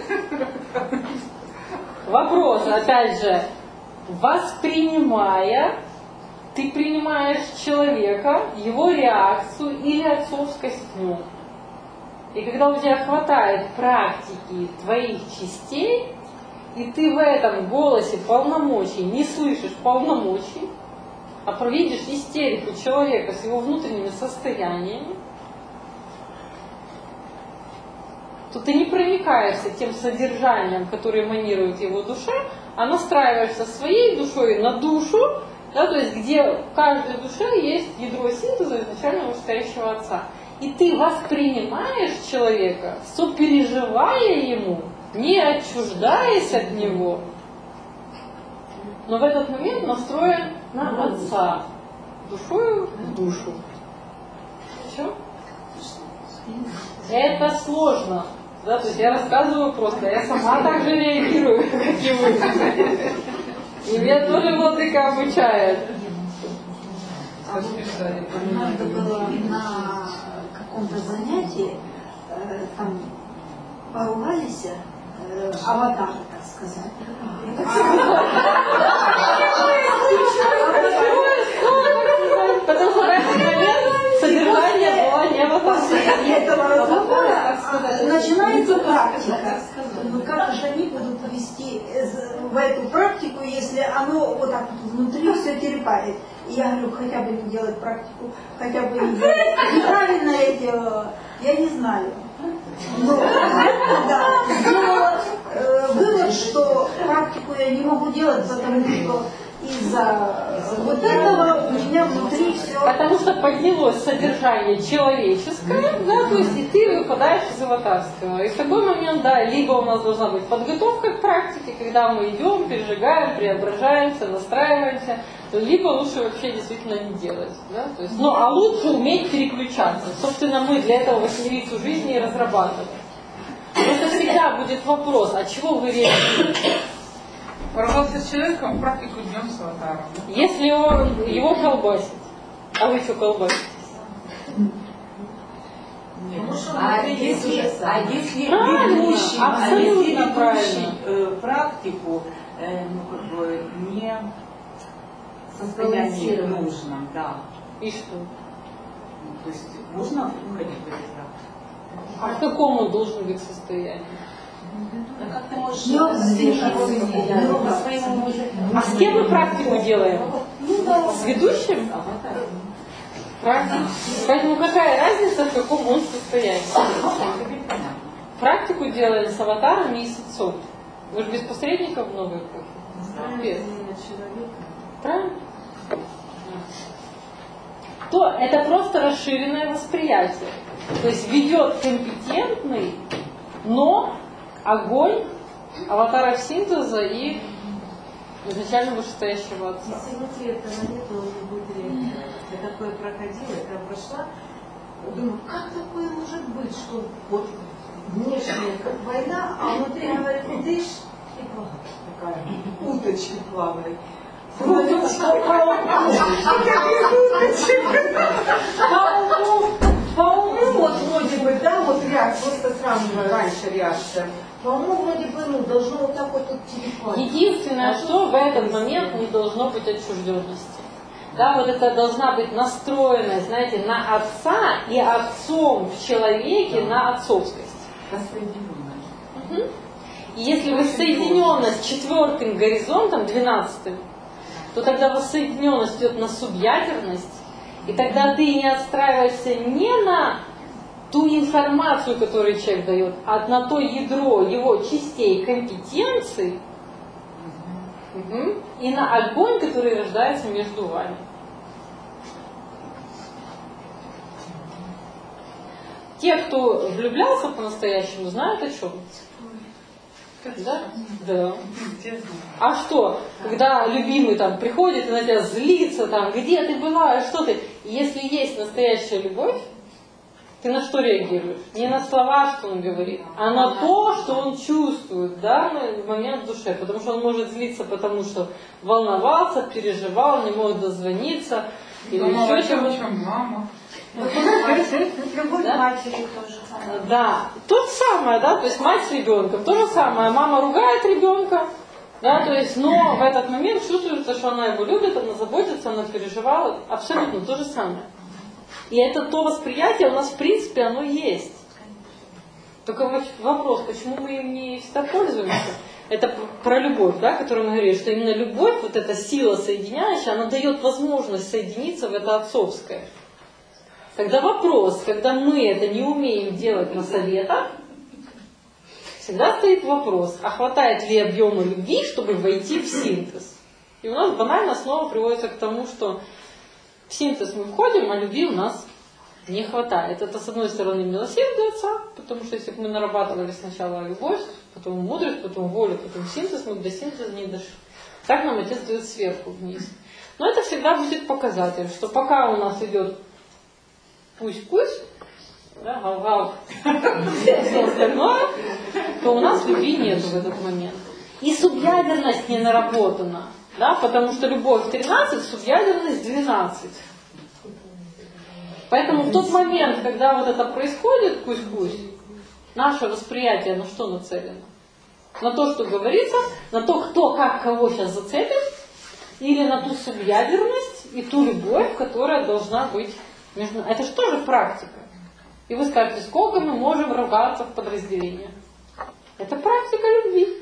Вопрос, опять же, воспринимая, ты принимаешь человека, его реакцию или отцовскость в нем. И когда у тебя хватает практики твоих частей, и ты в этом голосе полномочий не слышишь полномочий, а провидишь истерику человека с его внутренними состояниями, то ты не проникаешься тем содержанием, которое эманирует его душе, а настраиваешься своей душой на душу, да, то есть где в каждой душе есть ядро синтеза изначально вышестоящего отца. И ты воспринимаешь человека, сопереживая ему, не отчуждаясь от него, но в этот момент настроен на отца, душою в душу. Все? Это сложно. Да, то есть я рассказываю просто, я сама так же реагирую, как и вы. И меня тоже владыка обучает. Надо было на каком-то занятии, э, там поругались, э, аватары, так сказать. Потому что в этот момент содержание было не аватар. После этого разговора начинается практика. Ну как же они будут вести в эту практику, если оно вот так вот внутри все терпает? И я говорю, хотя бы не делать практику, хотя бы не делать. Неправильно я делала, я не знаю. Но да, сделала э, вывод, что практику я не могу делать, потому что из-за вот этого у меня внутри все... Потому что поднялось содержание человеческое, да, то есть и ты выпадаешь из аватарского. И в такой момент, да, либо у нас должна быть подготовка к практике, когда мы идем, пережигаем, преображаемся, настраиваемся, либо лучше вообще действительно не делать. Да? То есть, ну, а лучше уметь переключаться. Собственно, мы для этого восьмерицу жизни и разрабатываем. Это всегда будет вопрос, от чего вы реагируете? Поругался с человеком, практику днем с аватаром. Если он его колбасит, а вы что колбасите? А если, а если Правильно, ведущий, а абсолютно если ведущий правильно. э, практику э, ну, как бы не в состоянии нужном, да. И что? Ну, то есть можно входить в эту практику? А в каком он должен быть состоянии? Как ты можешь Ну, А с кем мы практику делаем? С ведущим? Правильно. Поэтому какая разница, в каком он состоянии? Практику делаем с аватаром и с отцом. Вы же без посредников в новой эпохе? Без. Правильно? То это просто расширенное восприятие. То есть ведет компетентный, но огонь аватара синтеза и изначально вышестоящего отца. Если внутри этого нет, то не будет реагировать. Я такое проходила, я прошла, думаю, как такое может быть, что вот внешне как война, а внутри говорит, дышь, и такая уточка плавает. По уму, вот вроде бы, да, вот реакция, просто сравниваю раньше реакция. По уму вроде бы, ну, должно вот так вот тут телефон. Единственное, что в этот момент не должно быть отчужденности. Да, вот это должна быть настроенность, знаете, на отца и отцом в человеке на отцовскость. Угу. И если воссоединенность четвертым горизонтом, двенадцатым, то тогда воссоединенность идет на субъядерность, и тогда ты не отстраиваешься не на ту информацию, которую человек дает, а на то ядро его частей компетенций, угу, и на огонь, который рождается между вами. Те, кто влюблялся по-настоящему, знают о чем. Да? Да. А что, когда любимый там приходит и на тебя злится, там, где ты была, что ты? Если есть настоящая любовь, ты на что реагируешь? Не на слова, что он говорит, а на то, что он чувствует в данный момент в душе. Потому что он может злиться, потому что волновался, переживал, не мог дозвониться. Или Мама, еще чего-то. Мама. Любовь Да? матери тоже. Да, то же самое, да, то есть мать с ребенком, то же самое. Мама ругает ребенка, да, то есть, но в этот момент чувствуется, что она его любит, она заботится, она переживала. Абсолютно то же самое. И это то восприятие у нас, в принципе, оно есть. Только вот вопрос, почему мы им не всегда пользуемся? Это про любовь, да, которую мы говорили, что именно любовь, вот эта сила соединяющая, она дает возможность соединиться в это отцовское. Тогда вопрос, когда мы это не умеем делать на советах, всегда стоит вопрос, а хватает ли объема любви, чтобы войти в синтез? И у нас банально снова приводится к тому, что в синтез мы входим, а любви у нас не хватает. Это, с одной стороны, милосердие отца, потому что если бы мы нарабатывали сначала любовь, потом мудрость, потом волю, потом синтез, мы бы до синтеза не дошли. Так нам отец дает сверху вниз. Но это всегда будет показатель, что пока у нас идет пусть-пусть, да, гал-гал, все остальное, то у нас любви нет в этот момент. И субъядерность не наработана, да, потому что любовь тринадцать, субъядерность двенадцать. Поэтому в тот момент, когда вот это происходит, пусть-пусть, наше восприятие на что нацелено? На то, что говорится, на то, кто как кого сейчас зацепит, или на ту субъядерность и ту любовь, которая должна быть между... Это же тоже практика. И вы скажете, сколько мы можем ругаться в подразделениях? Это практика любви.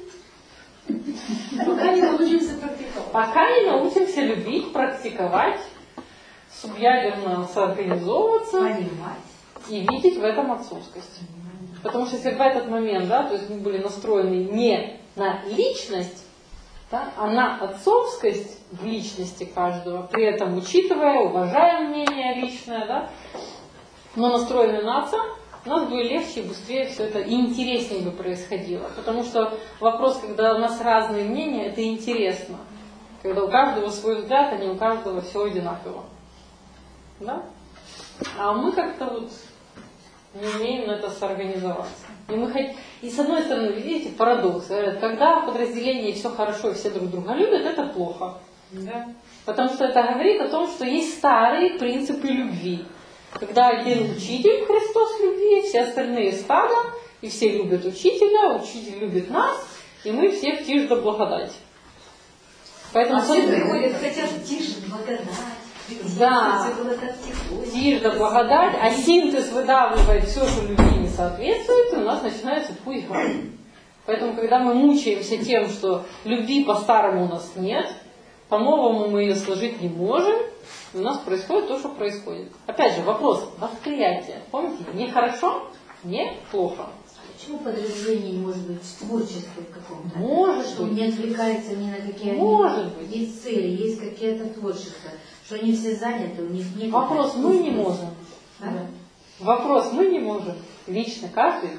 Пока не научимся практиковать. Пока не научимся любить, практиковать, субъядерно соорганизовываться, Понимать. и видеть в этом отцовскость. Потому что если в этот момент, да, то есть мы были настроены не на личность, да, а на отцовскость в личности каждого, при этом учитывая, уважая мнение личное, да, но настроены на отца, у нас бы легче и быстрее все это и интереснее бы происходило. Потому что вопрос, когда у нас разные мнения, это интересно. Когда у каждого свой взгляд, а не у каждого все одинаково. Да? А мы как-то вот не умеем на это соорганизоваться. И, мы хоть... и с одной стороны, видите, парадокс. Говорят, когда в подразделении все хорошо и все друг друга любят, это плохо. Да? Потому что это говорит о том, что есть старые принципы любви. Когда один учитель, Христос любви, все остальные стадо, и все любят учителя, учитель любит нас, и мы все в тишь да благодать. Поэтому А все приходят, хотят тише благодать. Да, Все было так тепло. тишь да благодать, а синтез выдавливает все, что любви не соответствует, и у нас начинается пусть гад. Поэтому, когда мы мучаемся тем, что любви по-старому у нас нет, по-новому мы ее сложить не можем, и у нас происходит то, что происходит. Опять же, вопрос восприятия. Помните, не хорошо, не плохо. Почему подразделение не может быть творческим каком-то? Может что быть. не отвлекается ни на какие Может они... быть. Есть цели, есть какие-то творчества. Что они все заняты, у них нет... Вопрос мы не можем. А? Вопрос мы не можем. Лично каждый.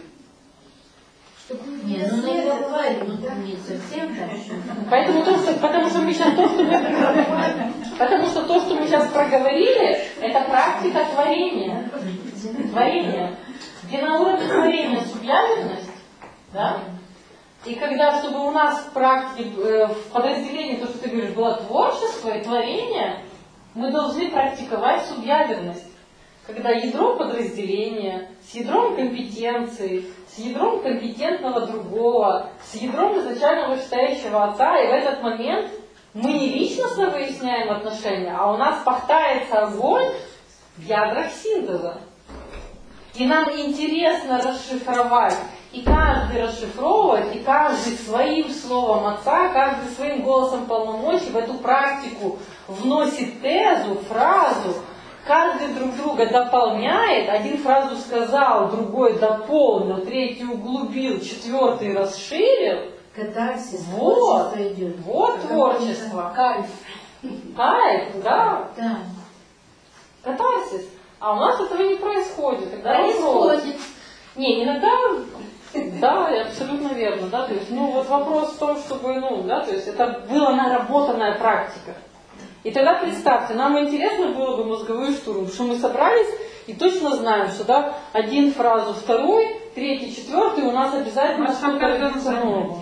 Нет, ну иногда бывает, ну не совсем так. Поэтому то, что, потому что мы сейчас то, что мы, потому что то, что мы сейчас проговорили, это практика творения. Творение. Где на уровне творения субъядерность, да? И когда, чтобы у нас в практике, в подразделении, то, что ты говоришь, было творчество и творение, мы должны практиковать субъядерность. Когда ядро подразделения, с ядром компетенции, с ядром компетентного другого, с ядром изначально вышестоящего отца, и в этот момент Мы не личностно выясняем отношения, а у нас пахтается огонь в ядрах синтеза. И нам интересно расшифровать. И каждый расшифровывает, и каждый своим словом отца, каждый своим голосом полномочий в эту практику вносит тезу, фразу. Каждый друг друга дополняет. Один фразу сказал, другой дополнил, третий углубил, четвертый расширил. Катарсис, Вот, творчество идет. вот творчество. Кайф. Кайф, да. Да. Катарсис. А у нас этого не происходит. Тогда вопрос. Происходит. Не, иногда, да, абсолютно верно, да, то есть, ну, вот вопрос в том, чтобы, ну, да, то есть, это была наработанная практика. И тогда представьте, нам интересно было бы мозговой штурм, что мы собрались и точно знаем, что, да, один фразу, второй, третий, четвертый, у нас обязательно что-то родится новое.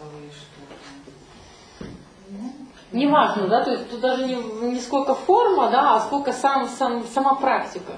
Не важно, да, то есть, тут даже не, не сколько форма, да, а сколько сам, сам, сама практика.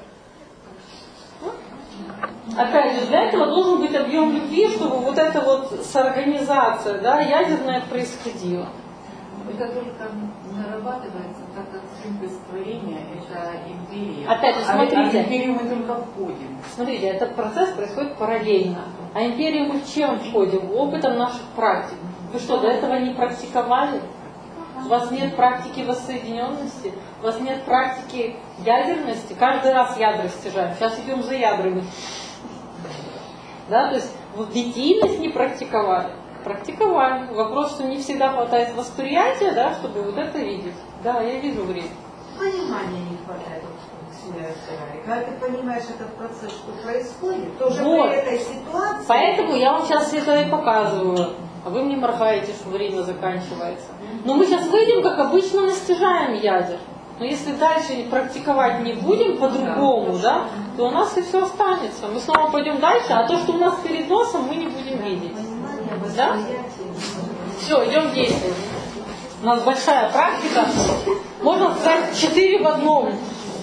Опять же, для этого должен быть объем любви, чтобы вот эта вот сорганизация, да, ядерная происходила. Это только нарабатывается, так как синтез творения – это империя. Опять же, А смотрите. в империю мы только входим. Смотрите, этот процесс происходит параллельно. А империю мы в чем входим? Опытом наших практик. Вы что, до этого не практиковали? У вас нет практики воссоединенности? У вас нет практики ядерности? Каждый раз ядра стяжаем. Сейчас идем за ядрами. Да, то есть вот битийность не практиковали. Практиковали. Вопрос, что не всегда хватает восприятия, да, чтобы вот это видеть. Да, я вижу время. Понимания не хватает. Когда ты понимаешь этот процесс, что происходит, то уже Вот. при этой ситуации... Поэтому я вам сейчас это и показываю. А вы мне моргаете, что время заканчивается. Но мы сейчас выйдем, как обычно, настижаем ядер. Но если дальше практиковать не будем по-другому, да, то у нас и все останется. Мы снова пойдем дальше, а то, что у нас перед носом, мы не будем видеть. Да? Все, идем действовать. У нас большая практика. Можно сказать, четыре в одном.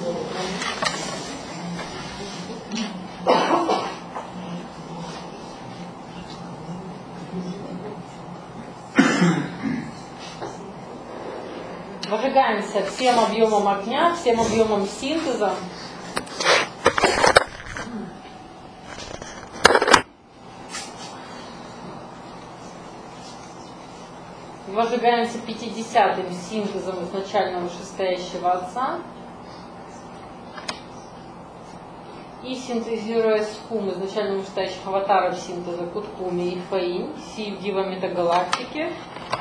Выжигаемся всем объемом огня, всем объемом синтеза. Выжигаемся пятидесятым синтезом изначально вышестоящего Отца. И синтезируя скум изначально вышестоящих аватаров синтеза Куткуми и Фаинь, Си в Дива Метагалактики.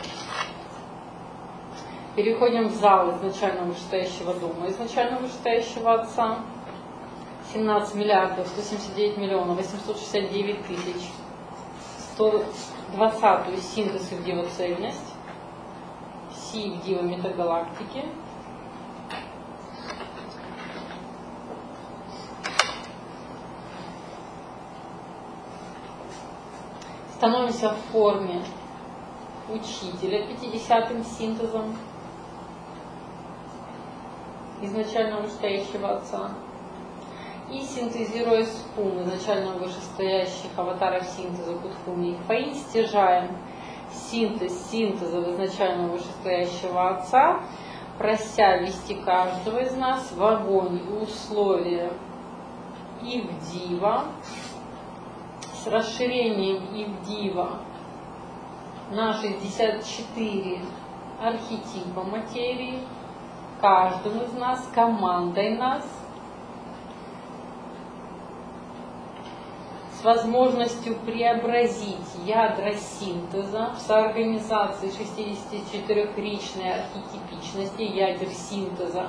Переходим в зал изначально вышестоящего дома, изначально вышестоящего Отца. семнадцать миллиардов сто семьдесят девять миллионов восемьсот шестьдесят девять тысяч сто двадцатую синтез в Дива Цельность. Си в Дива Метагалактики. Становимся в форме учителя пятидесятым синтезом изначально вышестоящего Отца. И синтезируя скум изначально вышестоящих аватаров синтеза Кутхуми и Фаинь, стяжаем синтез синтеза изначально вышестоящего Отца, прося ввести каждого из нас в огонь и условия Ивдива, с расширением Ивдива на шестьдесят четыре архетипа материи, каждому из нас, командой нас, с возможностью преобразить ядра синтеза в соорганизации шестидесяти четырёхричной архетипичности ядер синтеза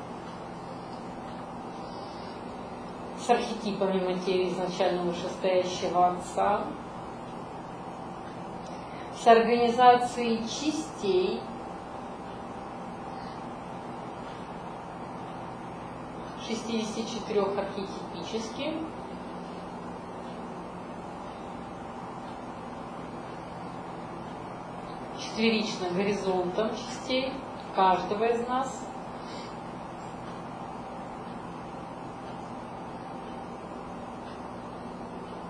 с архетипами материи изначально вышестоящего Отца, с организацией частей шестидесяти четырёх архетипически, четверично горизонтом частей каждого из нас,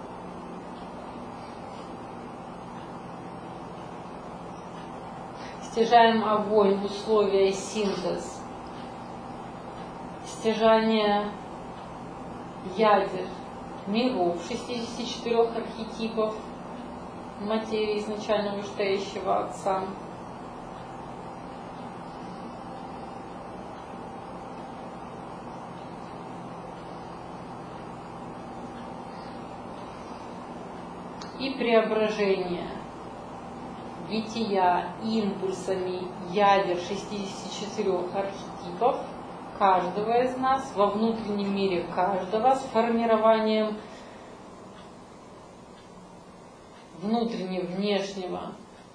с Стяжаем огонь, условия, синтез. Стяжание ядер, миров, шестидесяти четырёх архетипов материи изначально вышестоящего Отца. И преображение бытия импульсами ядер шестидесяти четырёх архетипов каждого из нас во внутреннем мире каждого с формированием внутреннего, внешнего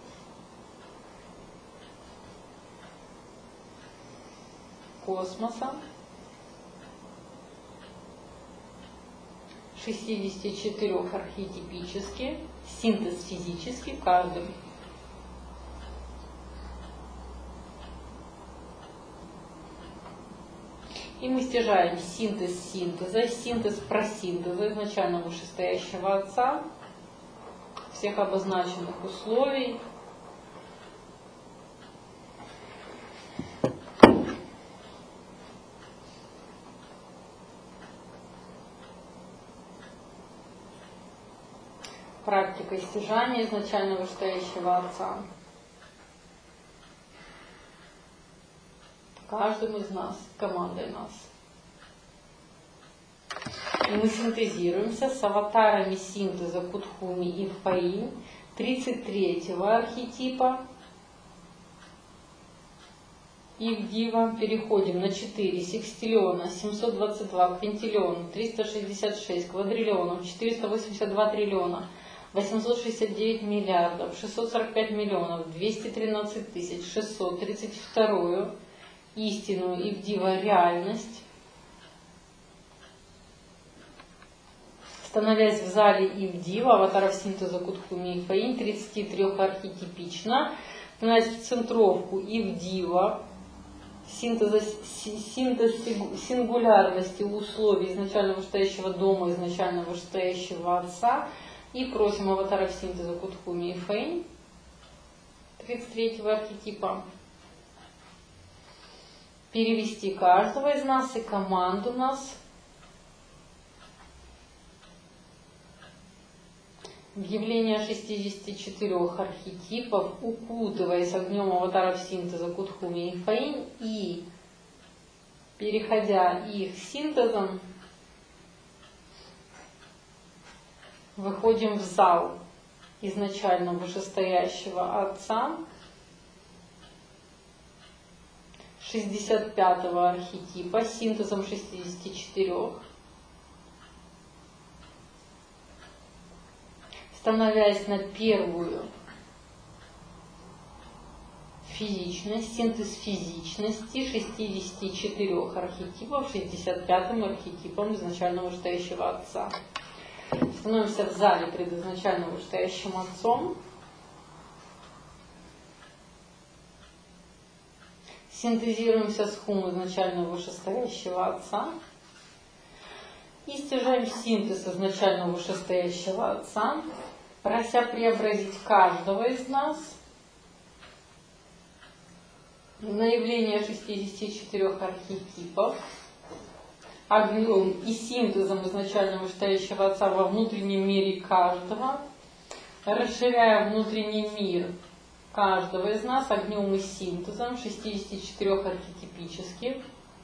космоса, шестидесяти четырёх архетипически, синтез физический каждым. И мы стяжаем синтез синтеза, синтез просинтеза изначально вышестоящего Отца, всех обозначенных условий. Практикой стяжания изначально вышестоящего Отца. Каждым из нас, командой нас. И мы синтезируемся с аватарами синтеза Кутхуми и Фаинь тридцать третьего архетипа. И в Дива переходим на четыре секстиллиона, семьсот двадцать два квинтиллиона, триста шестьдесят шесть квадриллионов, четыреста восемьдесят два триллиона, восемьсот шестьдесят девять миллиардов, шестьсот сорок пять миллионов, двести тринадцать тысяч шестьсот тридцать вторую истинную и в Дива реальность, становясь в зале и в Дива аватаров синтеза Кутхуми и Фаинь тридцати трёх архетипично, становясь в центровку и в Дива, синтеза, синтез сингулярности условий изначально вышестоящего дома, изначально вышестоящего Отца, и просим аватаров синтеза Кутхуми и Фаинь тридцать третьего архетипа перевести каждого из нас и команду нас в явление шестидесяти четырёх архетипов, укутываясь огнем аватаров синтеза Кутхуми и Фаинь и переходя их синтезом, выходим в зал изначально вышестоящего Отца, шестьдесят пятого архетипа, синтезом шестидесяти четырёх, становясь на первую физичность, синтез физичности шестидесяти четырёх архетипов, шестьдесят пятым архетипом изначально вышестоящего Отца. Становимся в зале пред изначально вышестоящим Отцом. Синтезируемся с хум изначально вышестоящего Отца. И стяжаем синтез изначально вышестоящего Отца, прося преобразить каждого из нас на явление шестидесяти четырёх архетипов огнем и синтезом изначально вышестоящего Отца во внутреннем мире каждого, расширяя внутренний мир каждого из нас огнем и синтезом шестидесяти четырёх архетипических,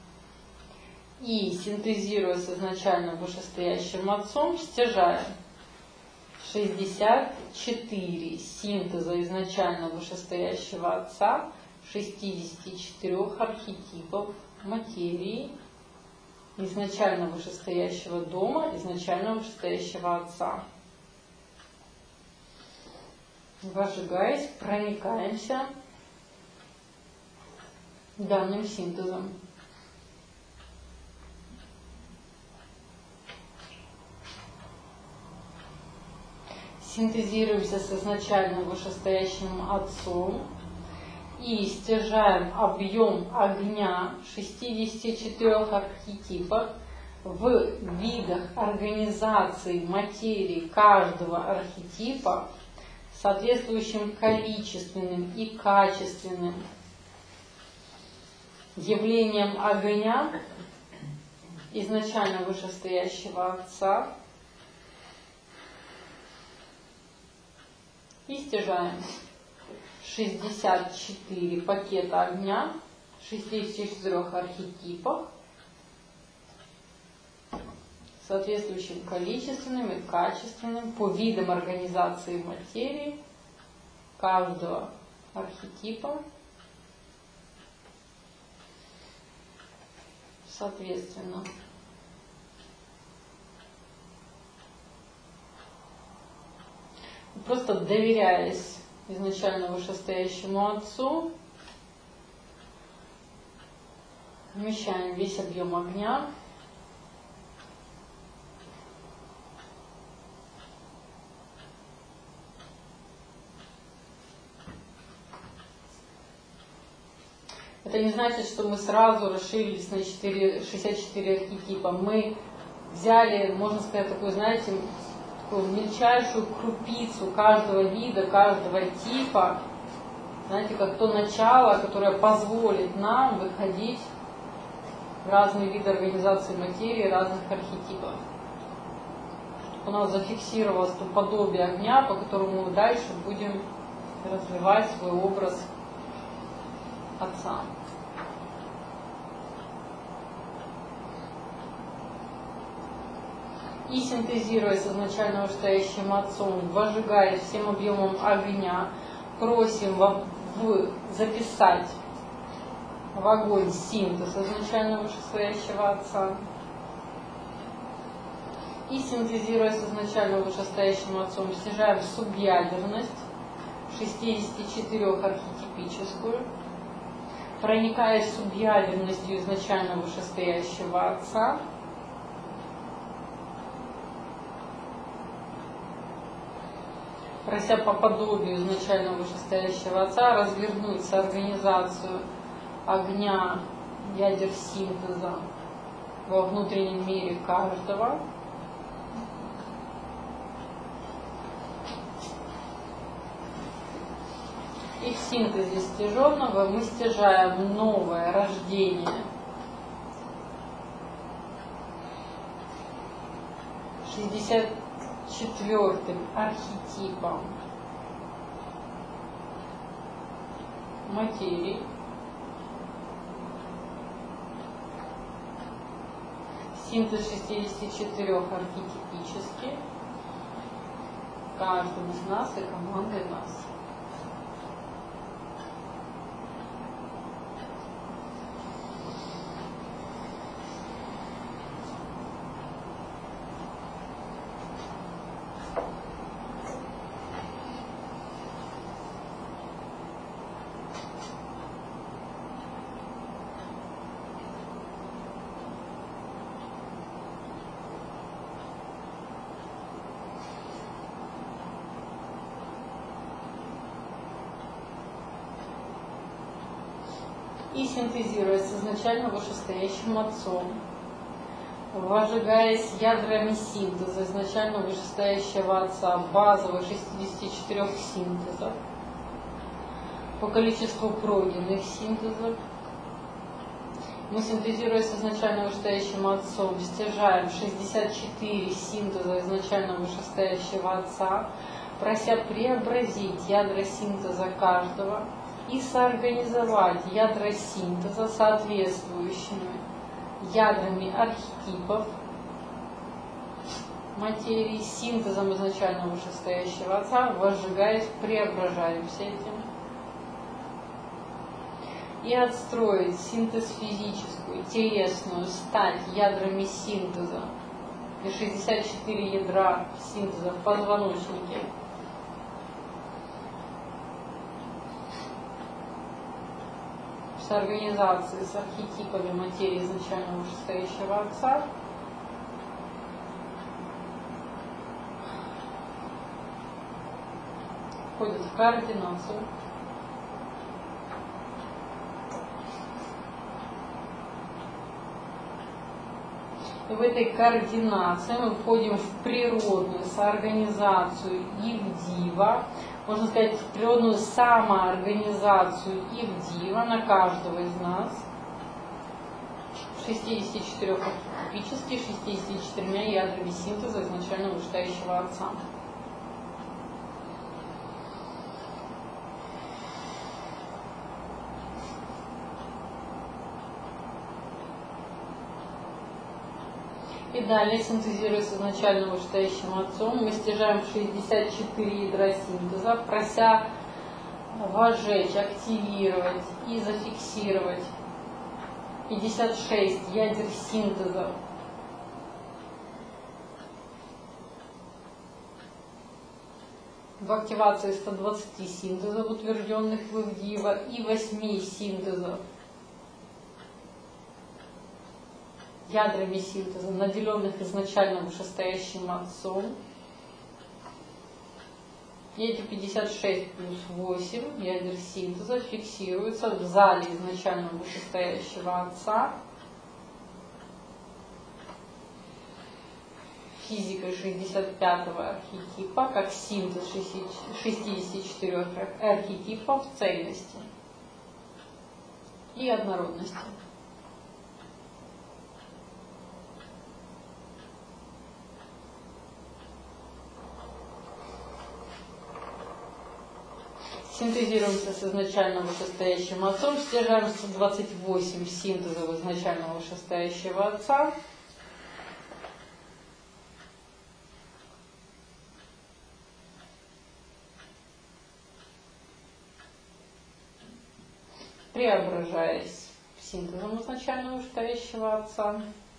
и синтезируя с изначально вышестоящим Отцом, стяжаем шестьдесят четыре синтеза изначально вышестоящего Отца, шестидесяти четырёх архетипов материи, изначально вышестоящего дома, изначально вышестоящего Отца. Вожигаясь, проникаемся данным синтезом. Синтезируемся с изначально вышестоящим Отцом и стяжаем объем огня шестидесяти четырёх архетипов в видах организации материи каждого архетипа соответствующим количественным и качественным явлением огня изначально вышестоящего Отца и стяжаем шестьдесят четыре пакета огня в шестидесяти четырёх архетипах, соответствующим количественным и качественным по видам организации материи каждого архетипа, соответственно. Просто доверяясь изначально вышестоящему Отцу, вмещаем весь объем огня Это не значит, что мы сразу расширились на шестьдесят четыре архетипа. Мы взяли, можно сказать, такую, знаете, такую мельчайшую крупицу каждого вида, каждого типа, знаете, как то начало, которое позволит нам выходить в разные виды организации материи, разных архетипов. Чтобы у нас зафиксировалось то подобие огня, по которому мы дальше будем развивать свой образ Отца. И синтезируя с изначально вышестоящим Отцом, вожигая всем объемом огня, просим в, в, записать в огонь синтез изначально вышестоящего Отца. И синтезируя с изначально вышестоящим Отцом, снижаем субъядерность шестидесяти четырёх архетипическую, проникаясь субъядерностью изначально вышестоящего Отца, прося по подобию изначально вышестоящего Отца развернуть соорганизацию огня ядер синтеза во внутреннем мире каждого. И в синтезе стяженного мы стяжаем новое рождение шестьдесят четвёртым архетипом материи, синтез шестидесяти четырёх архетипически каждым из нас и командой нас. И синтезируясь с изначально вышестоящим Отцом, вожигаясь ядрами синтеза изначально вышестоящего Отца, базовых шестидесяти четырёх синтезов, по количеству пройденных синтезов, мы, синтезируясь с изначально вышестоящим Отцом, стяжаем шестьдесят четыре синтеза изначально вышестоящего Отца, прося преобразить ядра синтеза каждого и соорганизовать ядра синтеза соответствующими ядрами архетипов материи, синтезом изначально вышестоящего Отца, возжигаясь, преображаемся этим. И отстроить синтез физическую, телесную, стать ядрами синтеза. И шестьдесят четыре ядра синтеза в позвоночнике. С организацией, с архетипами материи изначально вышестоящего Отца. Входит в координацию. И в этой координации мы входим в природную соорганизацию и в дива, можно сказать, природную самоорганизацию Ивдива на каждого из нас, шестьдесят четыре архетипических, шестьдесят четыре ядрами синтеза изначально вышестоящего Отца. И далее, синтезируя с изначально вышестоящим Отцом, мы стяжаем шестьдесят четыре ядра синтеза, прося вожечь, активировать и зафиксировать пятьдесят шесть ядер синтеза. В активации ста двадцати синтезов, утвержденных в Ивдива, и восьми синтезов ядрами синтеза, наделенных изначально вышестоящим Отцом. И эти пятьдесят шесть плюс восемь ядер синтеза фиксируются в зале изначально вышестоящего Отца физикой шестьдесят пятого архетипа, как синтез шестидесяти четырёх архетипов цельности и однородности. Синтезируемся с изначально вышестоящим Отцом, стяжаем сто двадцать восемь синтезов изначально вышестоящего Отца. Преображаясь синтезом изначально вышестоящего Отца.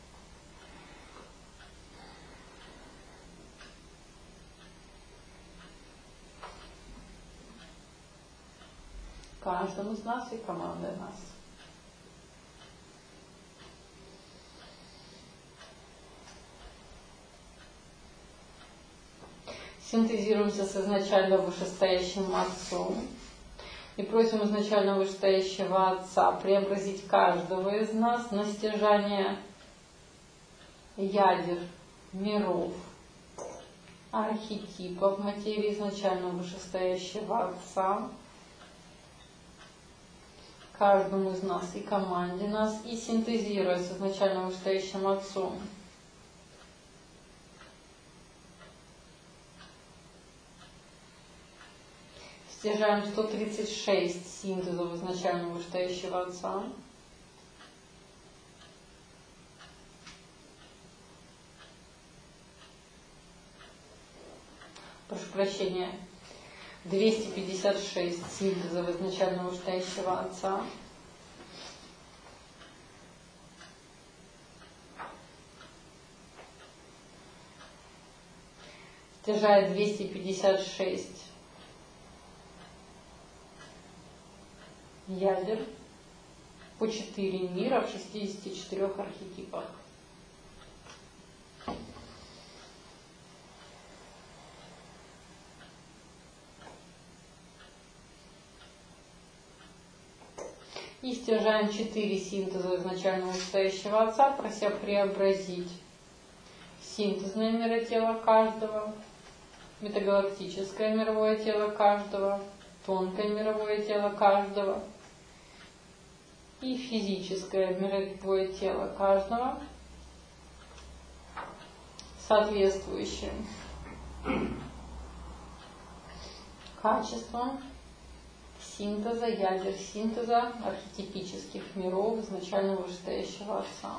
Каждому из нас и командой нас. Синтезируемся с изначально вышестоящим Отцом и просим изначально вышестоящего Отца преобразить каждого из нас на стяжание ядер, миров, архетипов материи изначально вышестоящего Отца, каждому из нас и команде нас, и синтезируя с изначально вышестоящим Отцом стяжаем сто тридцать шесть синтезов изначально вышестоящего Отца. Прошу прощения. двести пятьдесят шесть синтезов изначально вышестоящего Отца. Стяжает двести пятьдесят шесть ядер по четыре мира в шестидесяти четырёх архетипах. И стяжаем четыре синтеза изначально вышестоящего Отца, прося преобразить синтезное миротело каждого, метагалактическое мировое тело каждого, тонкое мировое тело каждого и физическое мировое тело каждого соответствующим качествам синтеза, ядер синтеза архетипических миров изначально вышестоящего Отца.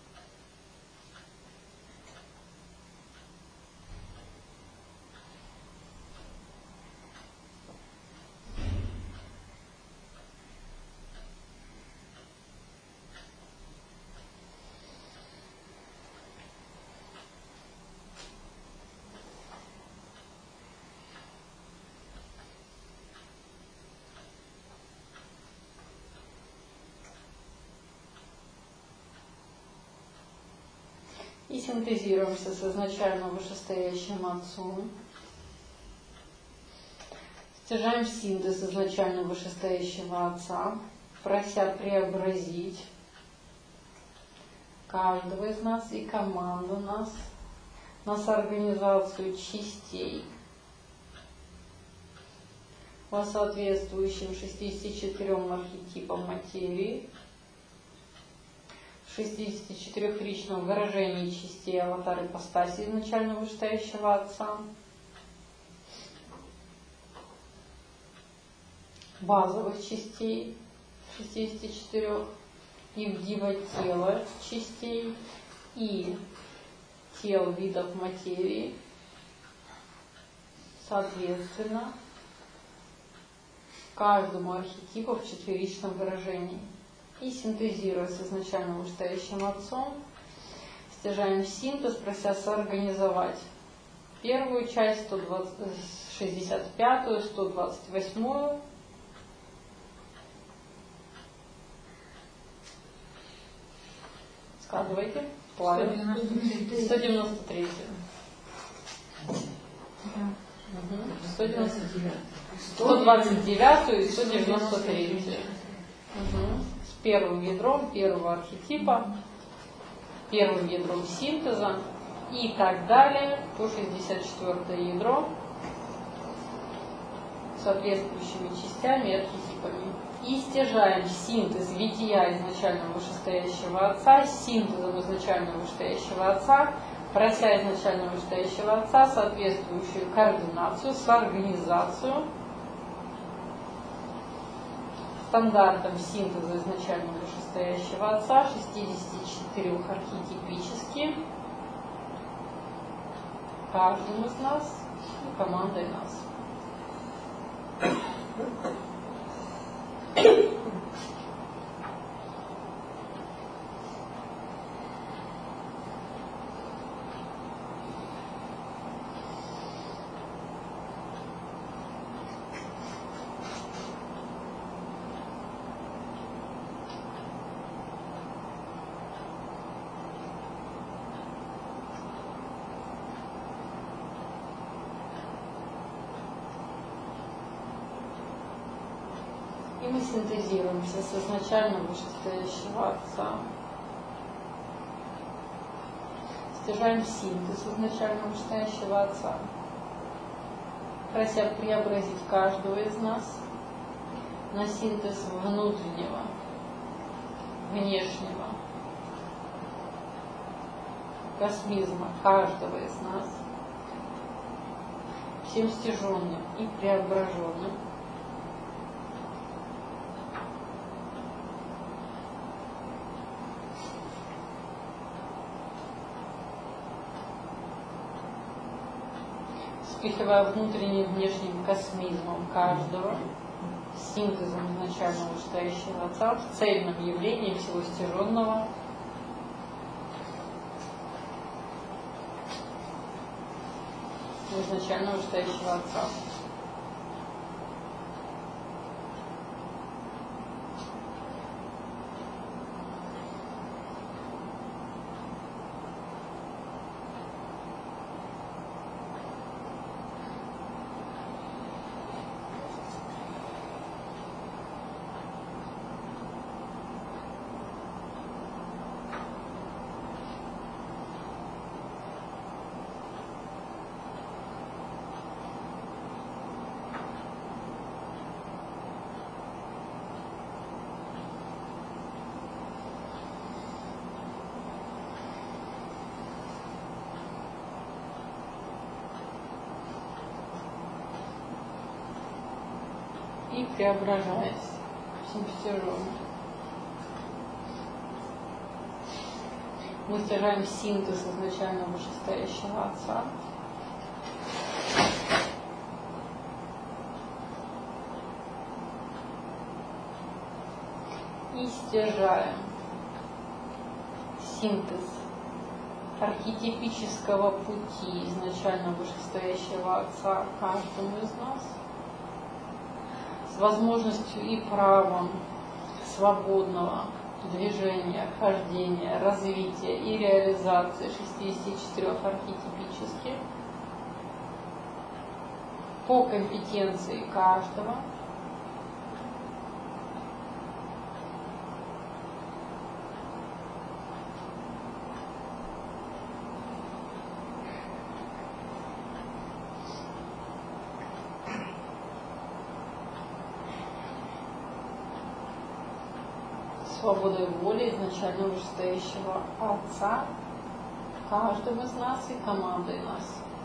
И синтезируемся с изначально вышестоящим Отцом. Стяжаем синтез изначально вышестоящего Отца, прося преобразить каждого из нас и команду нас, нас организацию частей по соответствующим шестидесяти четырем архетипам материи, шестидесяти четырёх личных выражений частей аватар ипостаси изначально вышестоящего Отца, базовых частей шестидесяти четырёх, Евдива тела частей и тел видов материи, соответственно, каждому архетипу в четверичном выражении. И синтезируя с изначально вышестоящим Отцом, стяжаем синтез, прося соорганизовать первую часть, сто шестьдесят пятую, сто двадцать восьмую, сказывайте, плавно, сто девяносто третью. сто двадцать девятую и сто девяносто третью. Угу. С первым ядром первого архетипа, первым ядром синтеза и так далее по шестьдесят четвёртое ядро соответствующими частями и архетипами. И стяжаем синтез бытия изначально вышестоящего Отца с синтезом изначально вышестоящего Отца, прося изначально вышестоящего Отца соответствующую координацию, соорганизацию стандартом синтеза изначально вышестоящего Отца шестидесяти четырёх архетипически каждым из нас и командой нас. И мы синтезируемся с изначально вышестоящего Отца. Стяжаем синтез изначально вышестоящего Отца, прося преобразить каждого из нас на синтез внутреннего, внешнего космизма каждого из нас, всем стяженным и преображенным, впихивая внутренним и внешним космизмом каждого, синтезом изначально вышестоящего Отца, в цельном явлении всего стяженного, изначально вышестоящего Отца. И преображаясь всем стяженным. Мы стяжаем синтез изначально вышестоящего Отца. И стяжаем синтез архетипического пути изначально вышестоящего Отца каждому из нас, с возможностью и правом свободного движения, хождения, развития и реализации шестидесяти четырёх архетипических по компетенции каждого, свободой воли изначально вышестоящего Отца, каждым из нас и командой нас.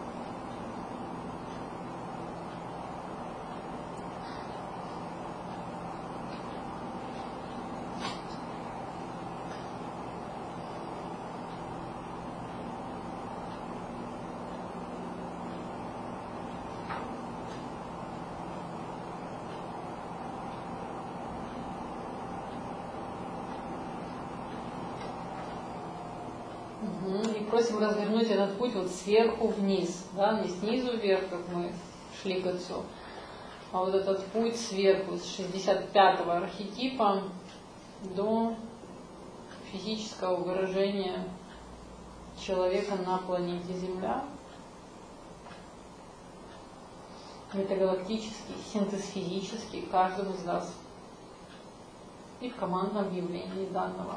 И просим развернуть этот путь вот сверху вниз, да, не снизу вверх, как мы шли к Отцу, а вот этот путь сверху, с шестьдесят пятого архетипа до физического выражения человека на планете Земля. Метагалактический, синтез физический, каждому из нас. И в командном объявлении данного.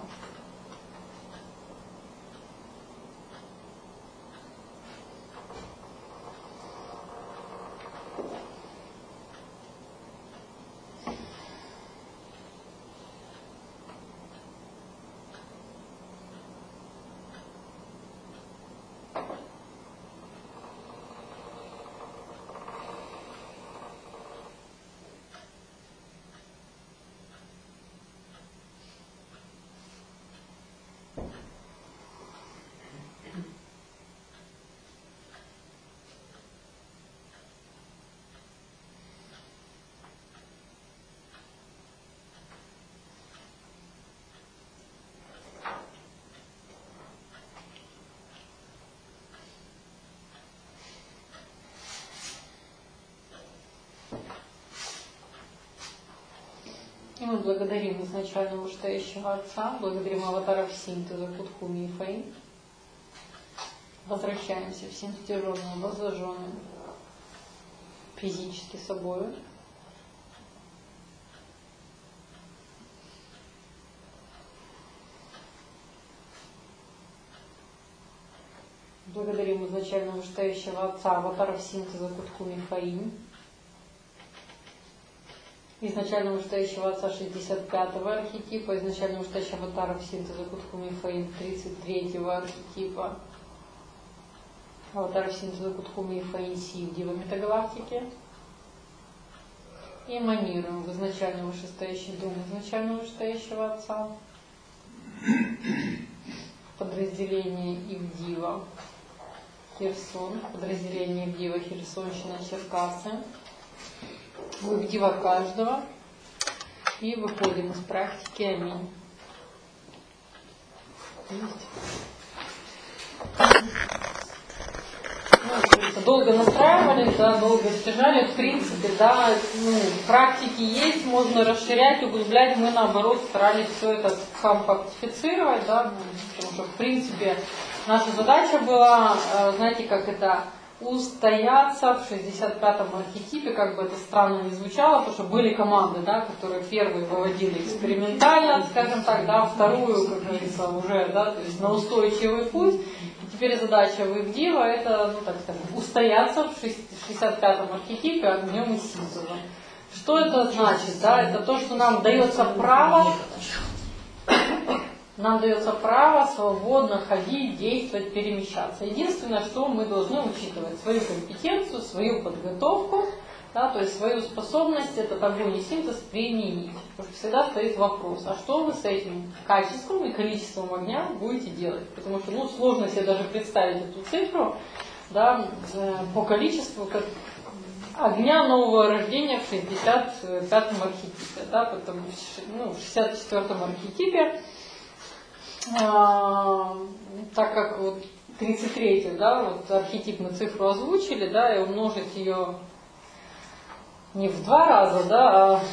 И мы благодарим изначально вышестоящего Отца, благодарим аватаров синтеза Кутхуми и Фаин. Возвращаемся всем стяженным, возложенным физически собою. Благодарим изначально вышестоящего Отца, аватаров синтеза Кутхуми и Фаин. Изначально вышестоящего Отца шестьдесят пятого архетипа, изначально вышестоящего аватаров синтеза Кутхуми и Фаин тридцать третьего архетипа, аватаров синтеза Кутхуми и Фаин Сивдива метагалактики. И эманируем в изначально вышестоящий дом изначально вышестоящего Отца, подразделение Ивдива Херсон, подразделение Ивдива Херсонщина Черкасы, Ивдива каждого, и выходим из практики. Аминь. Ну, долго настраивались, да, долго стяжали, в принципе, да, ну, практики есть, можно расширять, углублять. Мы, наоборот, старались все это компактифицировать, да, потому что, в принципе, наша задача была, знаете, как это, устояться в шестьдесят пятом архетипе, как бы это странно не звучало, потому что были команды, да, которые первые выводили экспериментально, скажем так, да, вторую, как говорится, уже, да, то есть на устойчивый путь. И теперь задача Ивдива это, ну, так скажем, устояться в шестьдесят пятом архетипе огнем и синтезом. Что это значит? Да? Это то, что нам дается право Нам дается право свободно ходить, действовать, перемещаться. Единственное, что мы должны учитывать, свою компетенцию, свою подготовку, да, то есть свою способность этот огонь и синтез применить. Потому что всегда стоит вопрос, а что вы с этим качеством и количеством огня будете делать? Потому что ну, сложно себе даже представить эту цифру, да, по количеству как огня нового рождения в шестьдесят пятом архетипе. Да, потому, ну, в шестьдесят четвёртом архетипе, А, так как вот тридцать третий, да, вот архетип мы цифру озвучили, да, и умножить ее не в два раза, да, а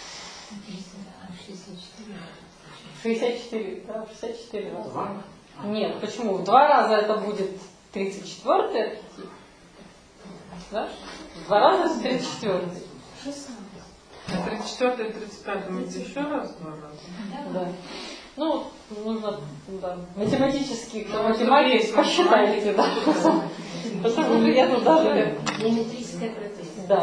шестьдесят четыре, да, шестьдесят четыре раза. Нет, почему? В два раза это будет тридцать четвёртый архетип, да? В два раза это тридцать четвёртый. тридцать четвёртый и тридцать пятый это еще раз два раза? Да. Ну, нужно, да, математически, кто математик, посчитайте, да. Потому что я тут даже... Геометрическая прогрессия. Да.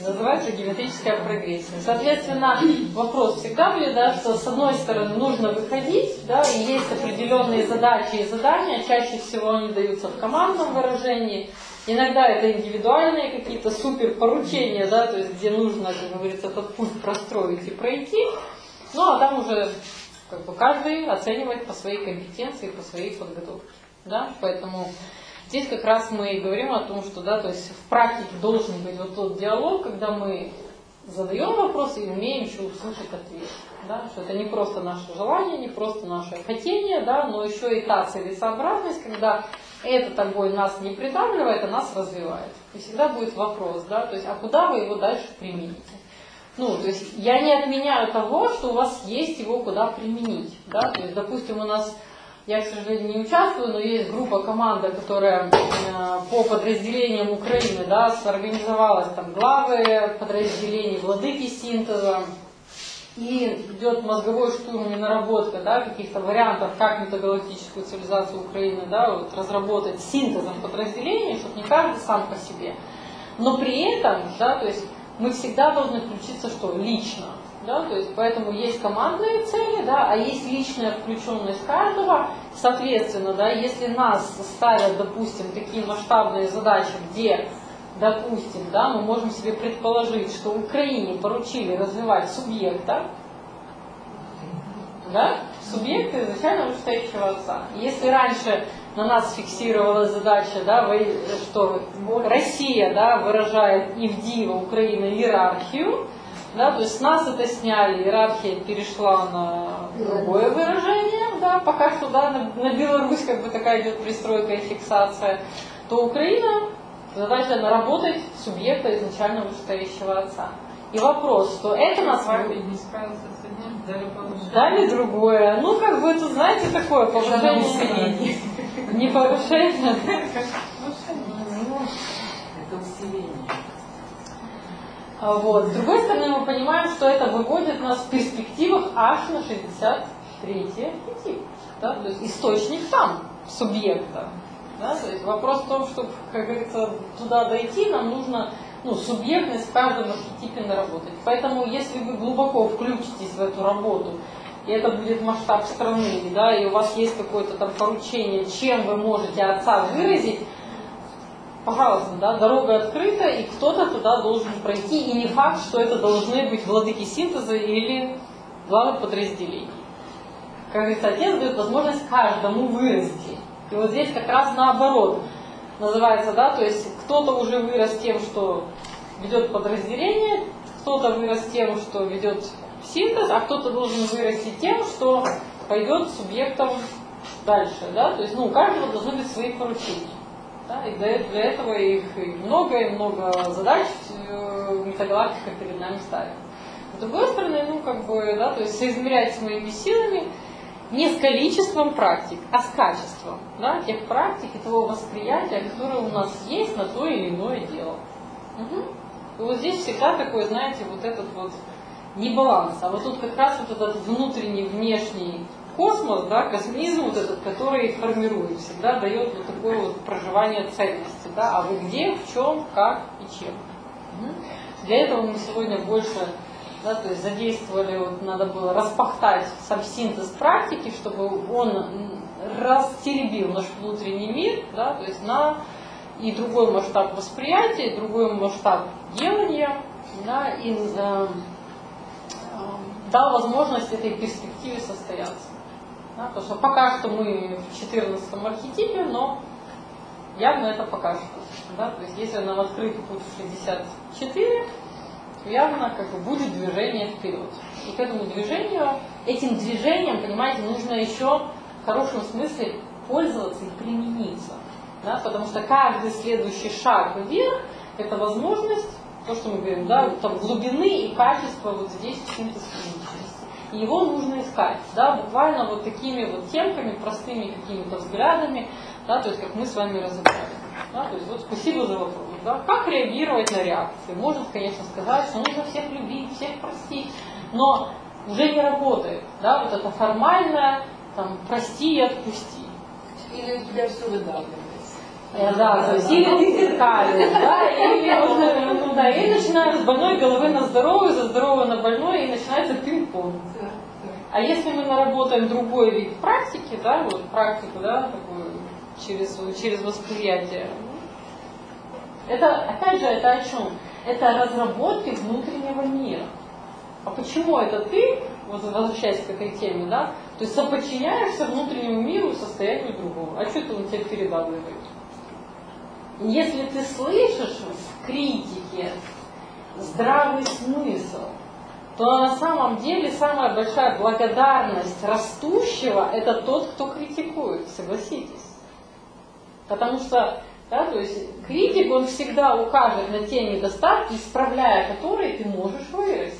Называется геометрическая прогрессия. Соответственно, вопрос всегда будет, да, что с одной стороны нужно выходить, да, и есть определенные задачи и задания, чаще всего они даются в командном выражении. Иногда это индивидуальные какие-то супер поручения, да, то есть где нужно, как говорится, этот путь простроить и пройти. Ну а там уже как бы каждый оценивает по своей компетенции, по своей подготовке. Да? Поэтому здесь как раз мы и говорим о том, что да, то есть в практике должен быть вот тот диалог, когда мы задаем вопросы и умеем еще услышать ответ. Да? Что это не просто наше желание, не просто наше хотение, да, но еще и та целесообразность, когда этот огонь нас не придавливает, а нас развивает. И всегда будет вопрос, да, то есть, а куда вы его дальше примените? Ну, то есть я не отменяю того, что у вас есть его куда применить. Да? То есть, допустим, у нас, я, к сожалению, не участвую, но есть группа, команда, которая э, по подразделениям Украины, да, сорганизовалась, там главы подразделений, владыки синтеза, и идет мозговой штурм и наработка, да, каких-то вариантов, как метагалактическую цивилизацию Украины, да, вот, разработать синтезом подразделений, чтобы не каждый сам по себе. Но при этом, да, то есть мы всегда должны включиться что? Лично. Да? То есть, поэтому есть командные цели, да, а есть личная включенность каждого. Соответственно, да, если нас ставят, допустим, такие масштабные задачи, где, допустим, да, мы можем себе предположить, что Украине поручили развивать субъекта, да, субъекта изначально вышестоящего отца. Если раньше на нас фиксировалась задача, да, что Россия, да, выражает Ивдива, Украина, иерархию, да, то есть с нас это сняли, иерархия перешла на другое выражение, да, пока что да, на, на Беларусь как бы такая идет пристройка и фиксация, то Украина задача наработать субъекта изначально вышестоящего отца. И вопрос, что это нас... Не справился с одним, дали повышение. Дали другое. Ну, как бы, тут, знаете, такое повышение. Не повышение. Это усиление. Вот. С другой стороны, мы понимаем, что это выводит нас в перспективах аж на шестьдесят третий архетип. Да? То есть источник там, субъекта. Да? То есть вопрос в том, чтобы, как говорится, туда дойти, нам нужно ну, субъектность в каждом архетипе наработать. Поэтому, если вы глубоко включитесь в эту работу, и это будет масштаб страны, да, и у вас есть какое-то там поручение, чем вы можете отца выразить, пожалуйста, да, дорога открыта, и кто-то туда должен пройти, и не факт, что это должны быть владыки синтеза или главы подразделений. Как говорится, отец дает возможность каждому выразить. И вот здесь как раз наоборот называется, да, то есть кто-то уже вырос тем, что ведет подразделение, кто-то вырос тем, что ведет синтез, а кто-то должен вырасти тем, что пойдет субъектом дальше, да, то есть, ну, у каждого должны быть свои поручения. Да, и для, для этого их и много, и много задач метагалактика перед нами ставит. С другой стороны, ну, как бы, да, то есть соизмерять своими силами не с количеством практик, а с качеством, да, тех практик и того восприятия, которое у нас есть на то или иное дело. Угу. И вот здесь всегда такой, знаете, вот этот вот не баланс, а вот тут как раз вот этот внутренний, внешний космос, да, космизм вот этот, который формирует, всегда дает вот такое вот проживание ценности, да, а вы где, в чем, как и чем. Угу. Для этого мы сегодня больше, да, то есть задействовали, вот надо было распахтать сам синтез практики, чтобы он растеребил наш внутренний мир, да, то есть на и другой масштаб восприятия, и другой масштаб делания, да, и э, э, дал возможность этой перспективе состояться. Да, потому что пока что мы в четырнадцатом архетипе, но явно это пока что. Да, то есть если нам открыть путь в шестьдесят четыре, то явно как бы будет движение вперед. И к этому движению, этим движением, понимаете, нужно еще в хорошем смысле пользоваться и примениться. Да, потому что каждый следующий шаг вверх – это возможность, то, что мы говорим, да, там, глубины и качества вот здесь в синтез личности. И его нужно искать, да, буквально вот такими вот темками, простыми какими-то взглядами, да, то есть как мы с вами разобрали. Да, то есть вот спасибо за вопрос. Да, как реагировать на реакции? Можно, конечно, сказать, что нужно всех любить, всех простить, но уже не работает. Да, вот это формальное, там, прости и отпусти. Или у тебя все выдавливается. Э, Да, то есть или ты зеркалишь, да, или, вот, ну, да, и начинаем с больной головы на здоровую, за здоровую на больной, и начинается пинг-понг. А если мы наработаем другой вид практики, да, вот практику, да, такую, через, через восприятие, это, опять же, это о чем? Это разработки внутреннего мира. А почему это ты, вот возвращаясь к этой теме, да, то есть соподчиняешься внутреннему миру, состоянию другого? А что это он тебе передавливает? Если ты слышишь в критике здравый смысл, то на самом деле самая большая благодарность растущего – это тот, кто критикует, согласитесь. Потому что, да, то есть критик, он всегда укажет на те недостатки, исправляя которые ты можешь вырасти.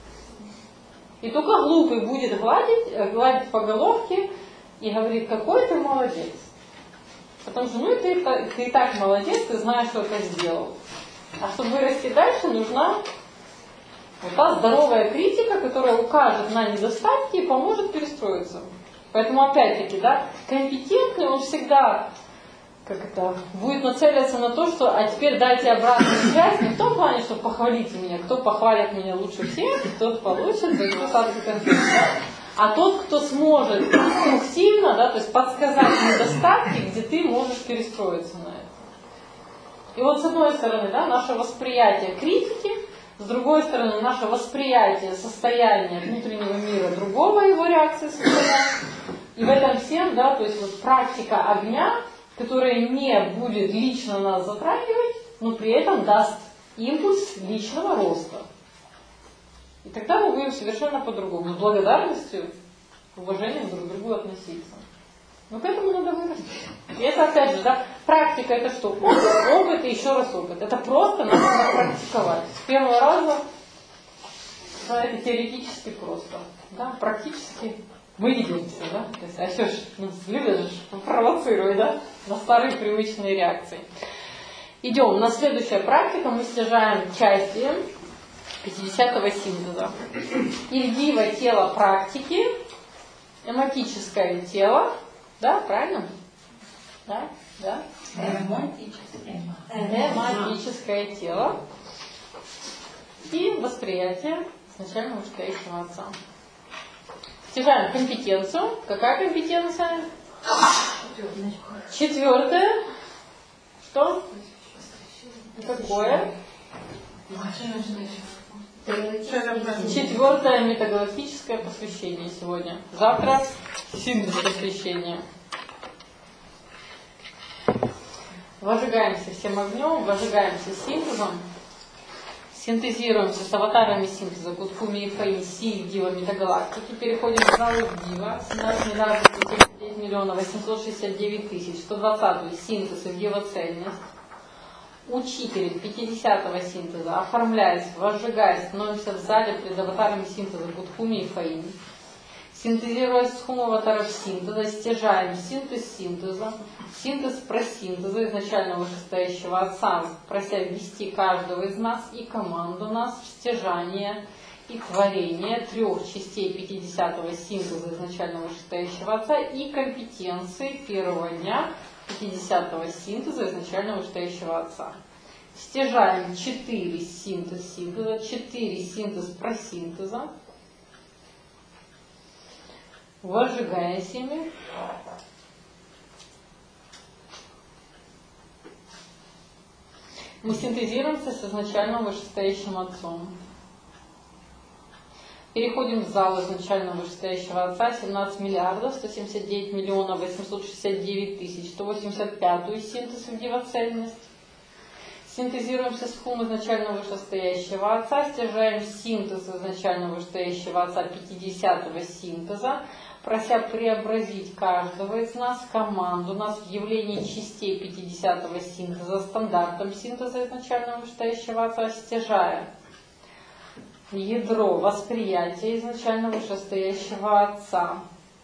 И только глупый будет гладить, гладить по головке и говорит, какой ты молодец. Потому что, ну, ты, ты и так молодец, ты знаешь, что это сделал. А чтобы вырасти дальше, нужна вот та здоровая критика, которая укажет на недостатки и поможет перестроиться. Поэтому, опять-таки, да, компетентный, он всегда, как это, будет нацеливаться на то, что, а теперь дайте обратную связь, не в том плане, что похвалите меня, кто похвалит меня лучше всех, тот получит результаты конференции. А тот, кто сможет конструктивно, да, то есть подсказать недостатки, где ты можешь перестроиться на это. И вот с одной стороны, да, наше восприятие критики, с другой стороны, наше восприятие состояния внутреннего мира другого, его реакции состояния. И в этом всем, да, то есть вот практика огня, которая не будет лично нас затрагивать, но при этом даст импульс личного роста. И тогда мы будем совершенно по-другому, с благодарностью, уважением друг к другу относиться. Но к этому надо вырасти. И это опять же, да, практика это что? Опыт, опыт и еще раз опыт. Это просто надо практиковать. С первого раза, да, это теоретически просто. Да, практически выведемся, да. То есть, а что ж, ну, любят же провоцировать, да, на старые привычные реакции. Идем. На следующая практика мы снижаем части пятидесятого синтеза. Ирдива тело практики, эмотическое тело, да, правильно? Да, да. Эмотическое. Эмотическое тело и восприятие изначально вышестоящего отца. Снижаем компетенцию. Какая компетенция? Четвертое. Что? Какое? Четвертое метагалактическое посвящение сегодня. Завтра синтез посвящения. Возжигаемся всем огнем, возжигаемся синтезом, синтезируемся с аватарами синтеза Гудхуми и Фаиси, Дива метагалактики, переходим в зал Дива, семнадцать миллиардов тридцать девять миллионов восемьсот шестьдесят девять тысяч сто двадцать синтез и Дива цельность. Учитель пятидесятого синтеза, оформляясь, возжигаясь, становимся в зале пред аватарами синтеза Гудхуми и Фаини. Синтезируясь с хум аватаров синтеза, стяжаем синтез синтеза, синтез просинтеза изначально вышестоящего отца, прося ввести каждого из нас и команду нас в стяжание и творение трех частей пятидесятого синтеза изначально вышестоящего отца и компетенции первого дня пятидесятого синтеза изначально вышестоящего отца. Стяжаем четыре синтез синтеза, четыре синтез просинтеза, возжигаясь ими, мы синтезируемся с изначально вышестоящим отцом. Переходим в зал изначально вышестоящего отца, семнадцать миллиардов сто семьдесят девять миллионов восемьсот шестьдесят девять тысяч сто восемьдесят пятую синтез и дивоцельность. Синтезируемся с хум изначально вышестоящего отца, стяжаем синтез изначально вышестоящего отца пятидесятого синтеза, прося преобразить каждого из нас, команду нас в явлении частей пятидесятого синтеза стандартом синтеза изначально вышестоящего отца, стяжая ядро восприятия изначально вышестоящего отца.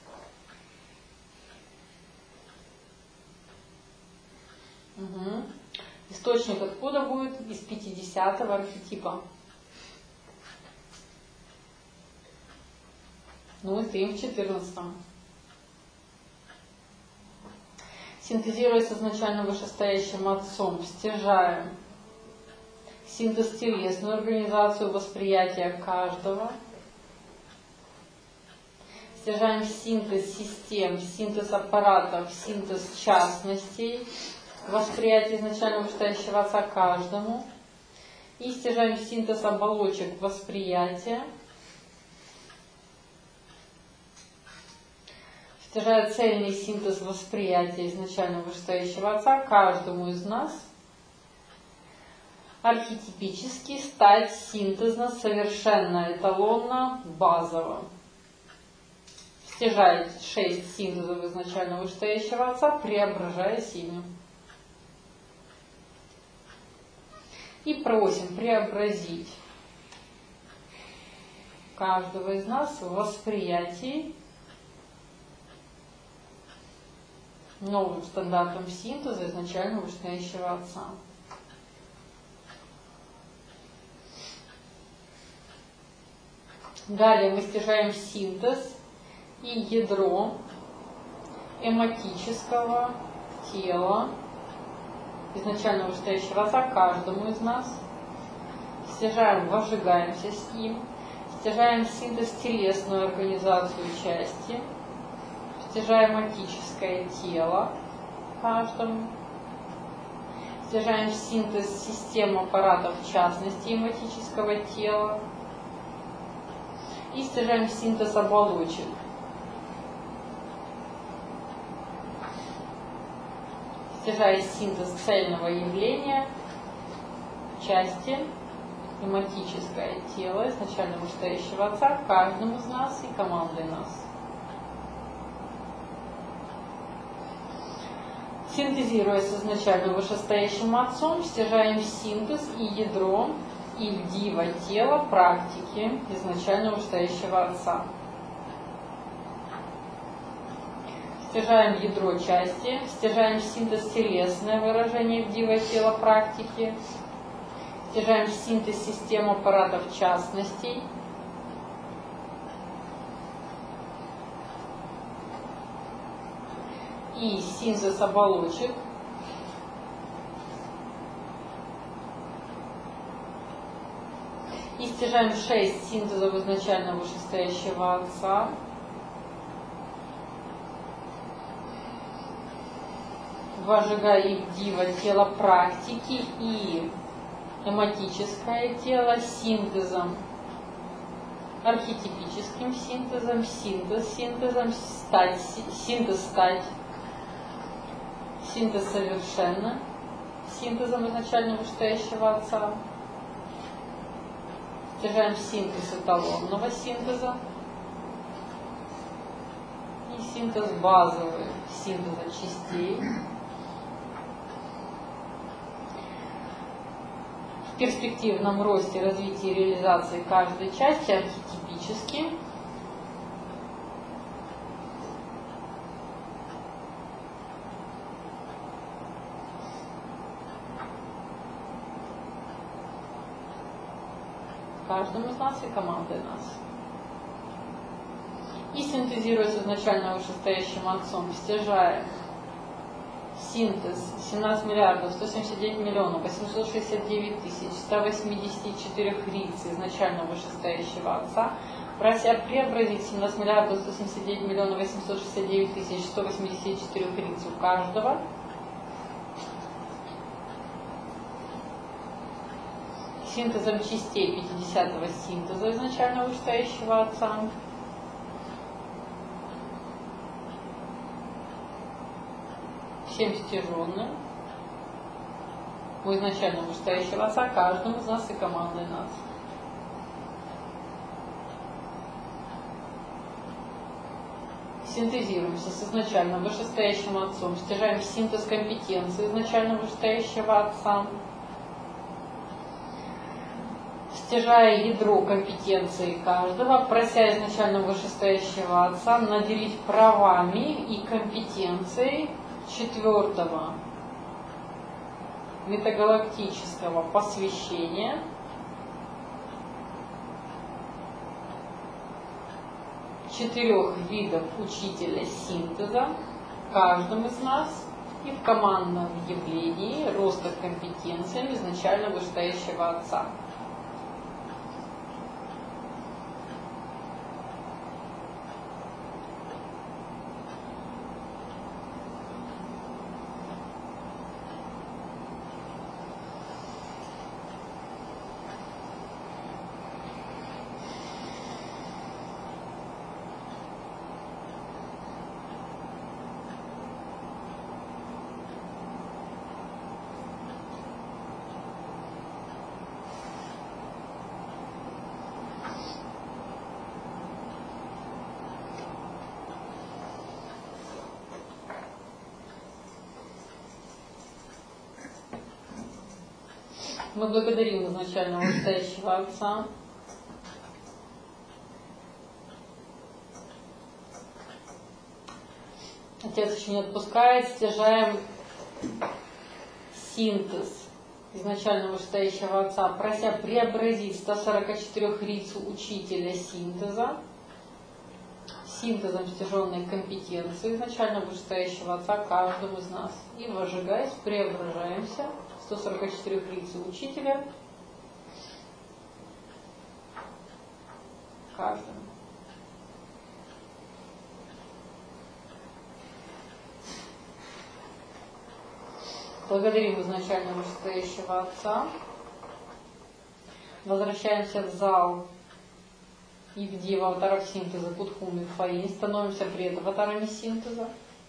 Угу. Источник откуда будет? Из пятидесятого архетипа. Ну, мы стоим в четырнадцатом. Синтезируясь с изначально вышестоящим Отцом, стяжаем синтез телесную организацию восприятия каждого. Стяжаем синтез систем, синтез аппаратов, синтез частностей, восприятие изначально вышестоящего Отца каждому. И стяжаем синтез оболочек восприятия. Стяжая цельный синтез восприятия изначально вышестоящего Отца каждому из нас. Архетипически стать синтезно, совершенно, эталонно, базово. Стяжает шесть синтезов изначально вышестоящего Отца, преображаясь ими. И просим преобразить каждого из нас в восприятии новым стандартом синтеза изначально вышестоящего Отца. Далее мы стяжаем синтез и ядро эматического тела изначально вышестоящего Отца каждому из нас. Стяжаем, вожигаемся с ним. Стяжаем синтез телесную организацию части. Стяжаем эматическое тело каждому. Стяжаем синтез систем аппаратов, в частности эматического тела. И стяжаем синтез оболочек. Стяжая синтез цельного явления, части, эматическое тело изначально вышестоящего Отца каждому из нас и командой нас. Синтезируя с изначально вышестоящим Отцом, стяжаем синтез и ядро и дива тела практики изначально вышестоящего Отца. Стяжаем ядро части, стяжаем синтез телесное выражение в дива тела практики, стяжаем синтез систем аппаратов частностей, и синтез оболочек, и стяжаем шесть синтезов изначально вышестоящего Отца. Вожигая их дива тело практики и эматическое тело синтезом, архетипическим синтезом, синтез синтезом, стать, синтез стать, синтез совершенно, синтезом изначально вышестоящего Отца. Стяжаем синтез эталонного синтеза и синтез базовый синтеза частей. В перспективном росте, развитии и реализации каждой части архетипически каждому из нас и командой нас. И синтезируя с изначально вышестоящим Отцом, стяжая синтез семнадцать миллиардов сто семьдесят девять миллионов восемьсот шестьдесят девять тысяч сто восемьдесят четыре лиц изначально вышестоящего Отца, прося преобразить семнадцать миллиардов сто семьдесят девять миллионов восемьсот шестьдесят девять тысяч сто восемьдесят четыре лиц у каждого, синтезом частей пятидесятого синтеза изначально вышестоящего Отца, всем стяженным у изначально вышестоящего Отца каждому из нас и командой нас. Синтезируемся с изначально вышестоящим Отцом, стяжаем синтез компетенции изначально вышестоящего Отца, стяжая ядро компетенции каждого, прося изначально вышестоящего Отца наделить правами и компетенцией четвертого метагалактического посвящения четырех видов учителя синтеза каждому из нас и в командном явлении роста компетенциями изначально вышестоящего отца. Мы благодарим изначального вышестоящего отца. Отец еще не отпускает, стяжаем синтез изначального вышестоящего отца, прося преобразить сто сорок четыре рицу учителя синтеза, синтезом стяженной компетенции изначального вышестоящего отца каждому из нас. И, возжигаясь, преображаемся сто сорок четыре рицу учителя каждому. Благодарим изначально вышестоящего отца. Возвращаемся в зал и где в аватарах синтеза Кудхум и Фаин становимся пред аватарами синтеза.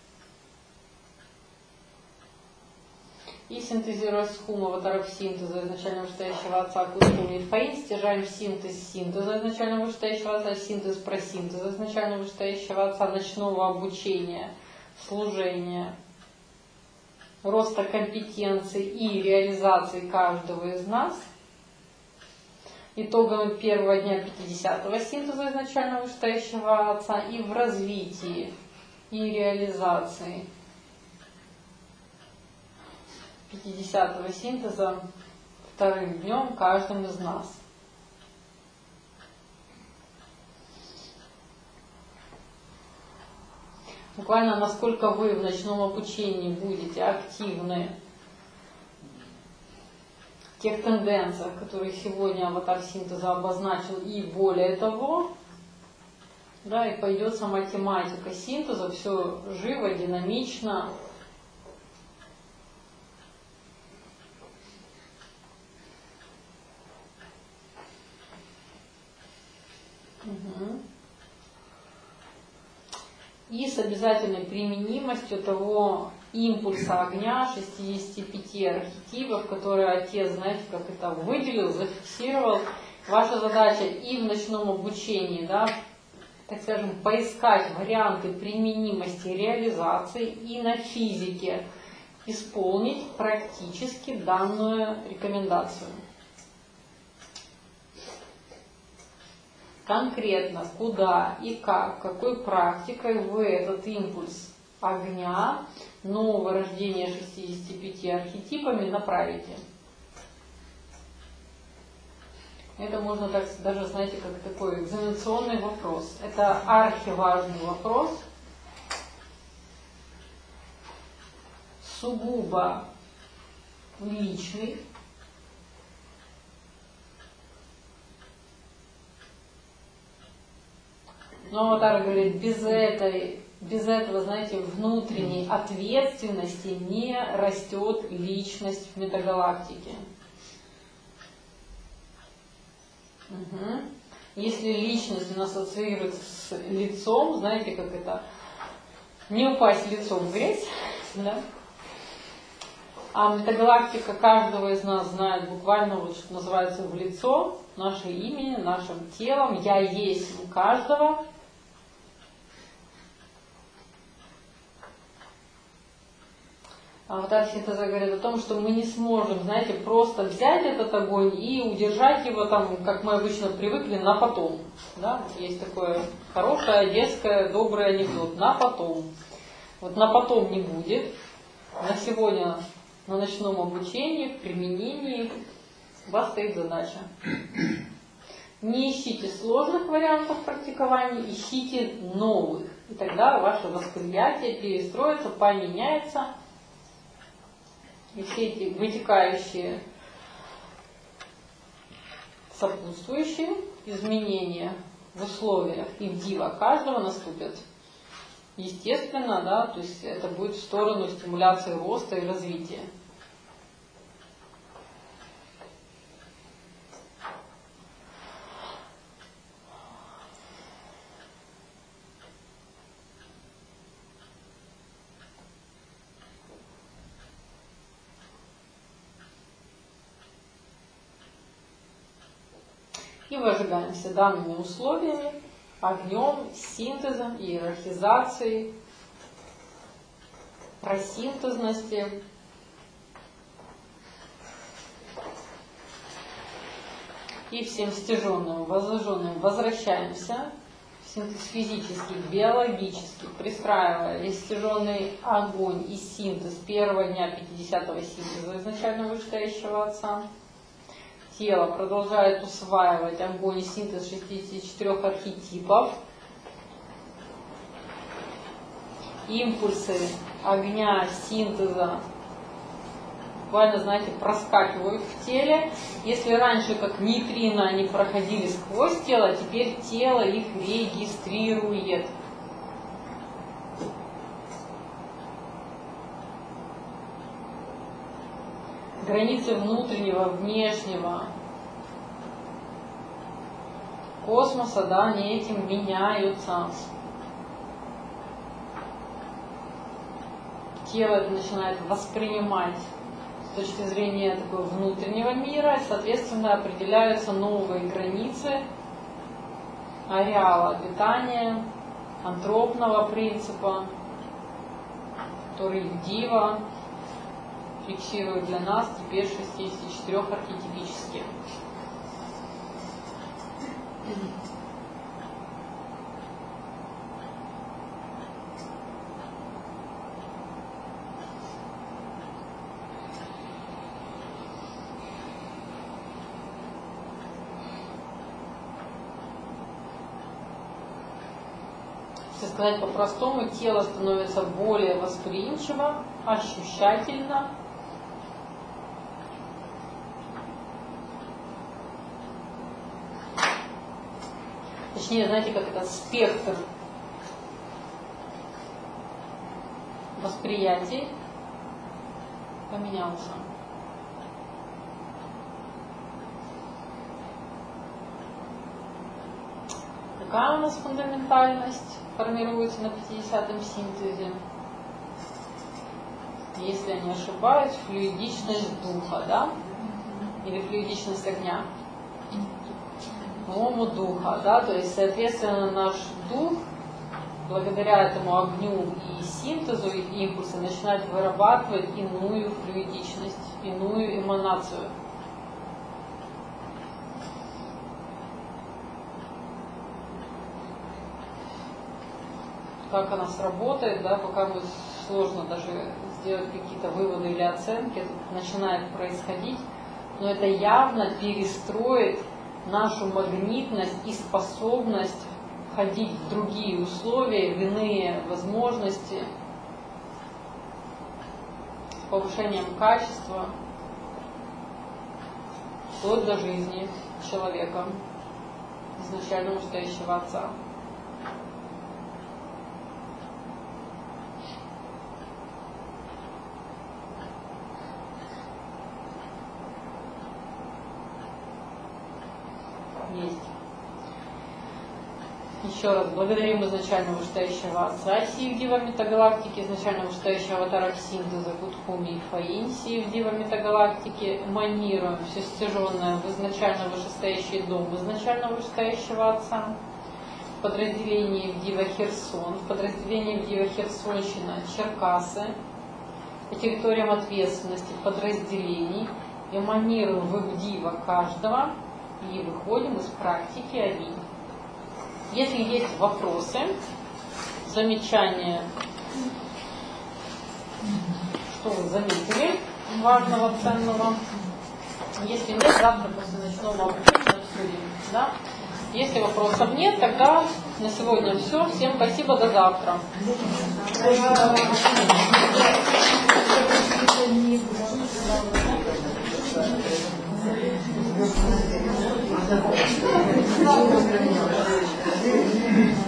И синтезируя схум аватаров синтеза изначально вышестоящего отца Кудхум и Фаин, стяжаем синтез синтеза изначально вышестоящего отца, синтез про синтез изначально вышестоящего отца, ночного обучения, служения, роста компетенции и реализации каждого из нас. Итогами первого дня пятидесятого синтеза изначально вышестоящего отца и в развитии и реализации пятидесятого синтеза вторым днем каждым из нас. Буквально насколько вы в ночном обучении будете активны в тех тенденциях, которые сегодня аватар синтеза обозначил, и более того, да, и пойдет сама тематика синтеза, все живо, динамично. Угу. И с обязательной применимостью того импульса огня шестидесяти пяти архетипов, которые отец, знаете, как это выделил, зафиксировал. Ваша задача и в ночном обучении, да, так скажем, поискать варианты применимости реализации и на физике исполнить практически данную рекомендацию. Конкретно куда и как, какой практикой вы этот импульс огня, нового рождения шестидесяти пяти архетипами направите. Это можно так даже, знаете, как такой экзаменационный вопрос. Это архиважный вопрос, сугубо личный. Но аватар говорит, без этой, без этого, знаете, внутренней ответственности не растет личность в метагалактике. Угу. Если личность у нас ассоциируется с лицом, знаете, как это, не упасть лицом в грязь, да? А метагалактика каждого из нас знает буквально, вот, что называется, в лицо, наше имя, нашим телом, я есть у каждого. Аватар синтеза говорит о том, что мы не сможем, знаете, просто взять этот огонь и удержать его там, как мы обычно привыкли, на потом. Да? Есть такое хорошее, детское, добрый анекдот. На потом. Вот на потом не будет. На сегодня, на ночном обучении, в применении у вас стоит задача. Не ищите сложных вариантов практикования, ищите новых. И тогда ваше восприятие перестроится, поменяется. И все эти вытекающие, сопутствующие изменения в условиях и в дива каждого наступят естественно, да, то есть это будет в сторону стимуляции роста и развития. И выжигаемся данными условиями, огнем, синтезом, иерархизацией, просинтезности. И всем стяженным, возложенным возвращаемся в синтез физический, биологический, пристраивая весь стяженный огонь и синтез первого дня пятидесятого синтеза изначально вышестоящего Отца. Тело продолжает усваивать огонь и синтез шестидесяти четырёх архетипов. Импульсы огня, синтеза буквально, знаете, проскакивают в теле. Если раньше, как нейтрино, они проходили сквозь тело, теперь тело их регистрирует. Границы внутреннего, внешнего космоса, да, они этим меняются. Тело это начинает воспринимать с точки зрения такого внутреннего мира, и, соответственно, определяются новые границы ареала обитания, антропного принципа, который дива фиксирует для нас теперь шестидесяти четырёх архетипических. Если сказать по-простому, тело становится более восприимчиво, ощущательно. Точнее, знаете, как это спектр восприятий поменялся. Какая у нас фундаментальность формируется на пятидесятом синтезе? Если я не ошибаюсь, флюидичность духа, да? Или флюидичность огня? По-моему, духа, да? То есть, соответственно, наш дух, благодаря этому огню и синтезу, и импульсу, начинает вырабатывать иную флюидичность, иную эманацию. Как она сработает, да, пока будет сложно даже сделать какие-то выводы или оценки, это начинает происходить, но это явно перестроит нашу магнитность и способность входить в другие условия, в иные возможности, с повышением качества, вплоть до жизни человека, изначально вышестоящего Отца. Есть. Еще раз благодарим изначально вышестоящего Отца Сии в Дива Метагалактике, изначально вышестоящего Аватара Синтеза Гудхуми и Фаин Сии в Дива Метагалактике, эманируем все стяженное в изначально вышестоящий дом изначально вышестоящего Отца, в подразделении в Дива Херсон, в подразделении в Дива Херсонщина, Черкасы, по территориям ответственности подразделений, эманируем в Дива каждого и выходим из практики Ави. Если есть вопросы, замечания, что вы заметили важного, ценного, если нет, завтра после ночного обсудим. Да? Если вопросов нет, тогда на сегодня все. Всем спасибо, до завтра. Thank you.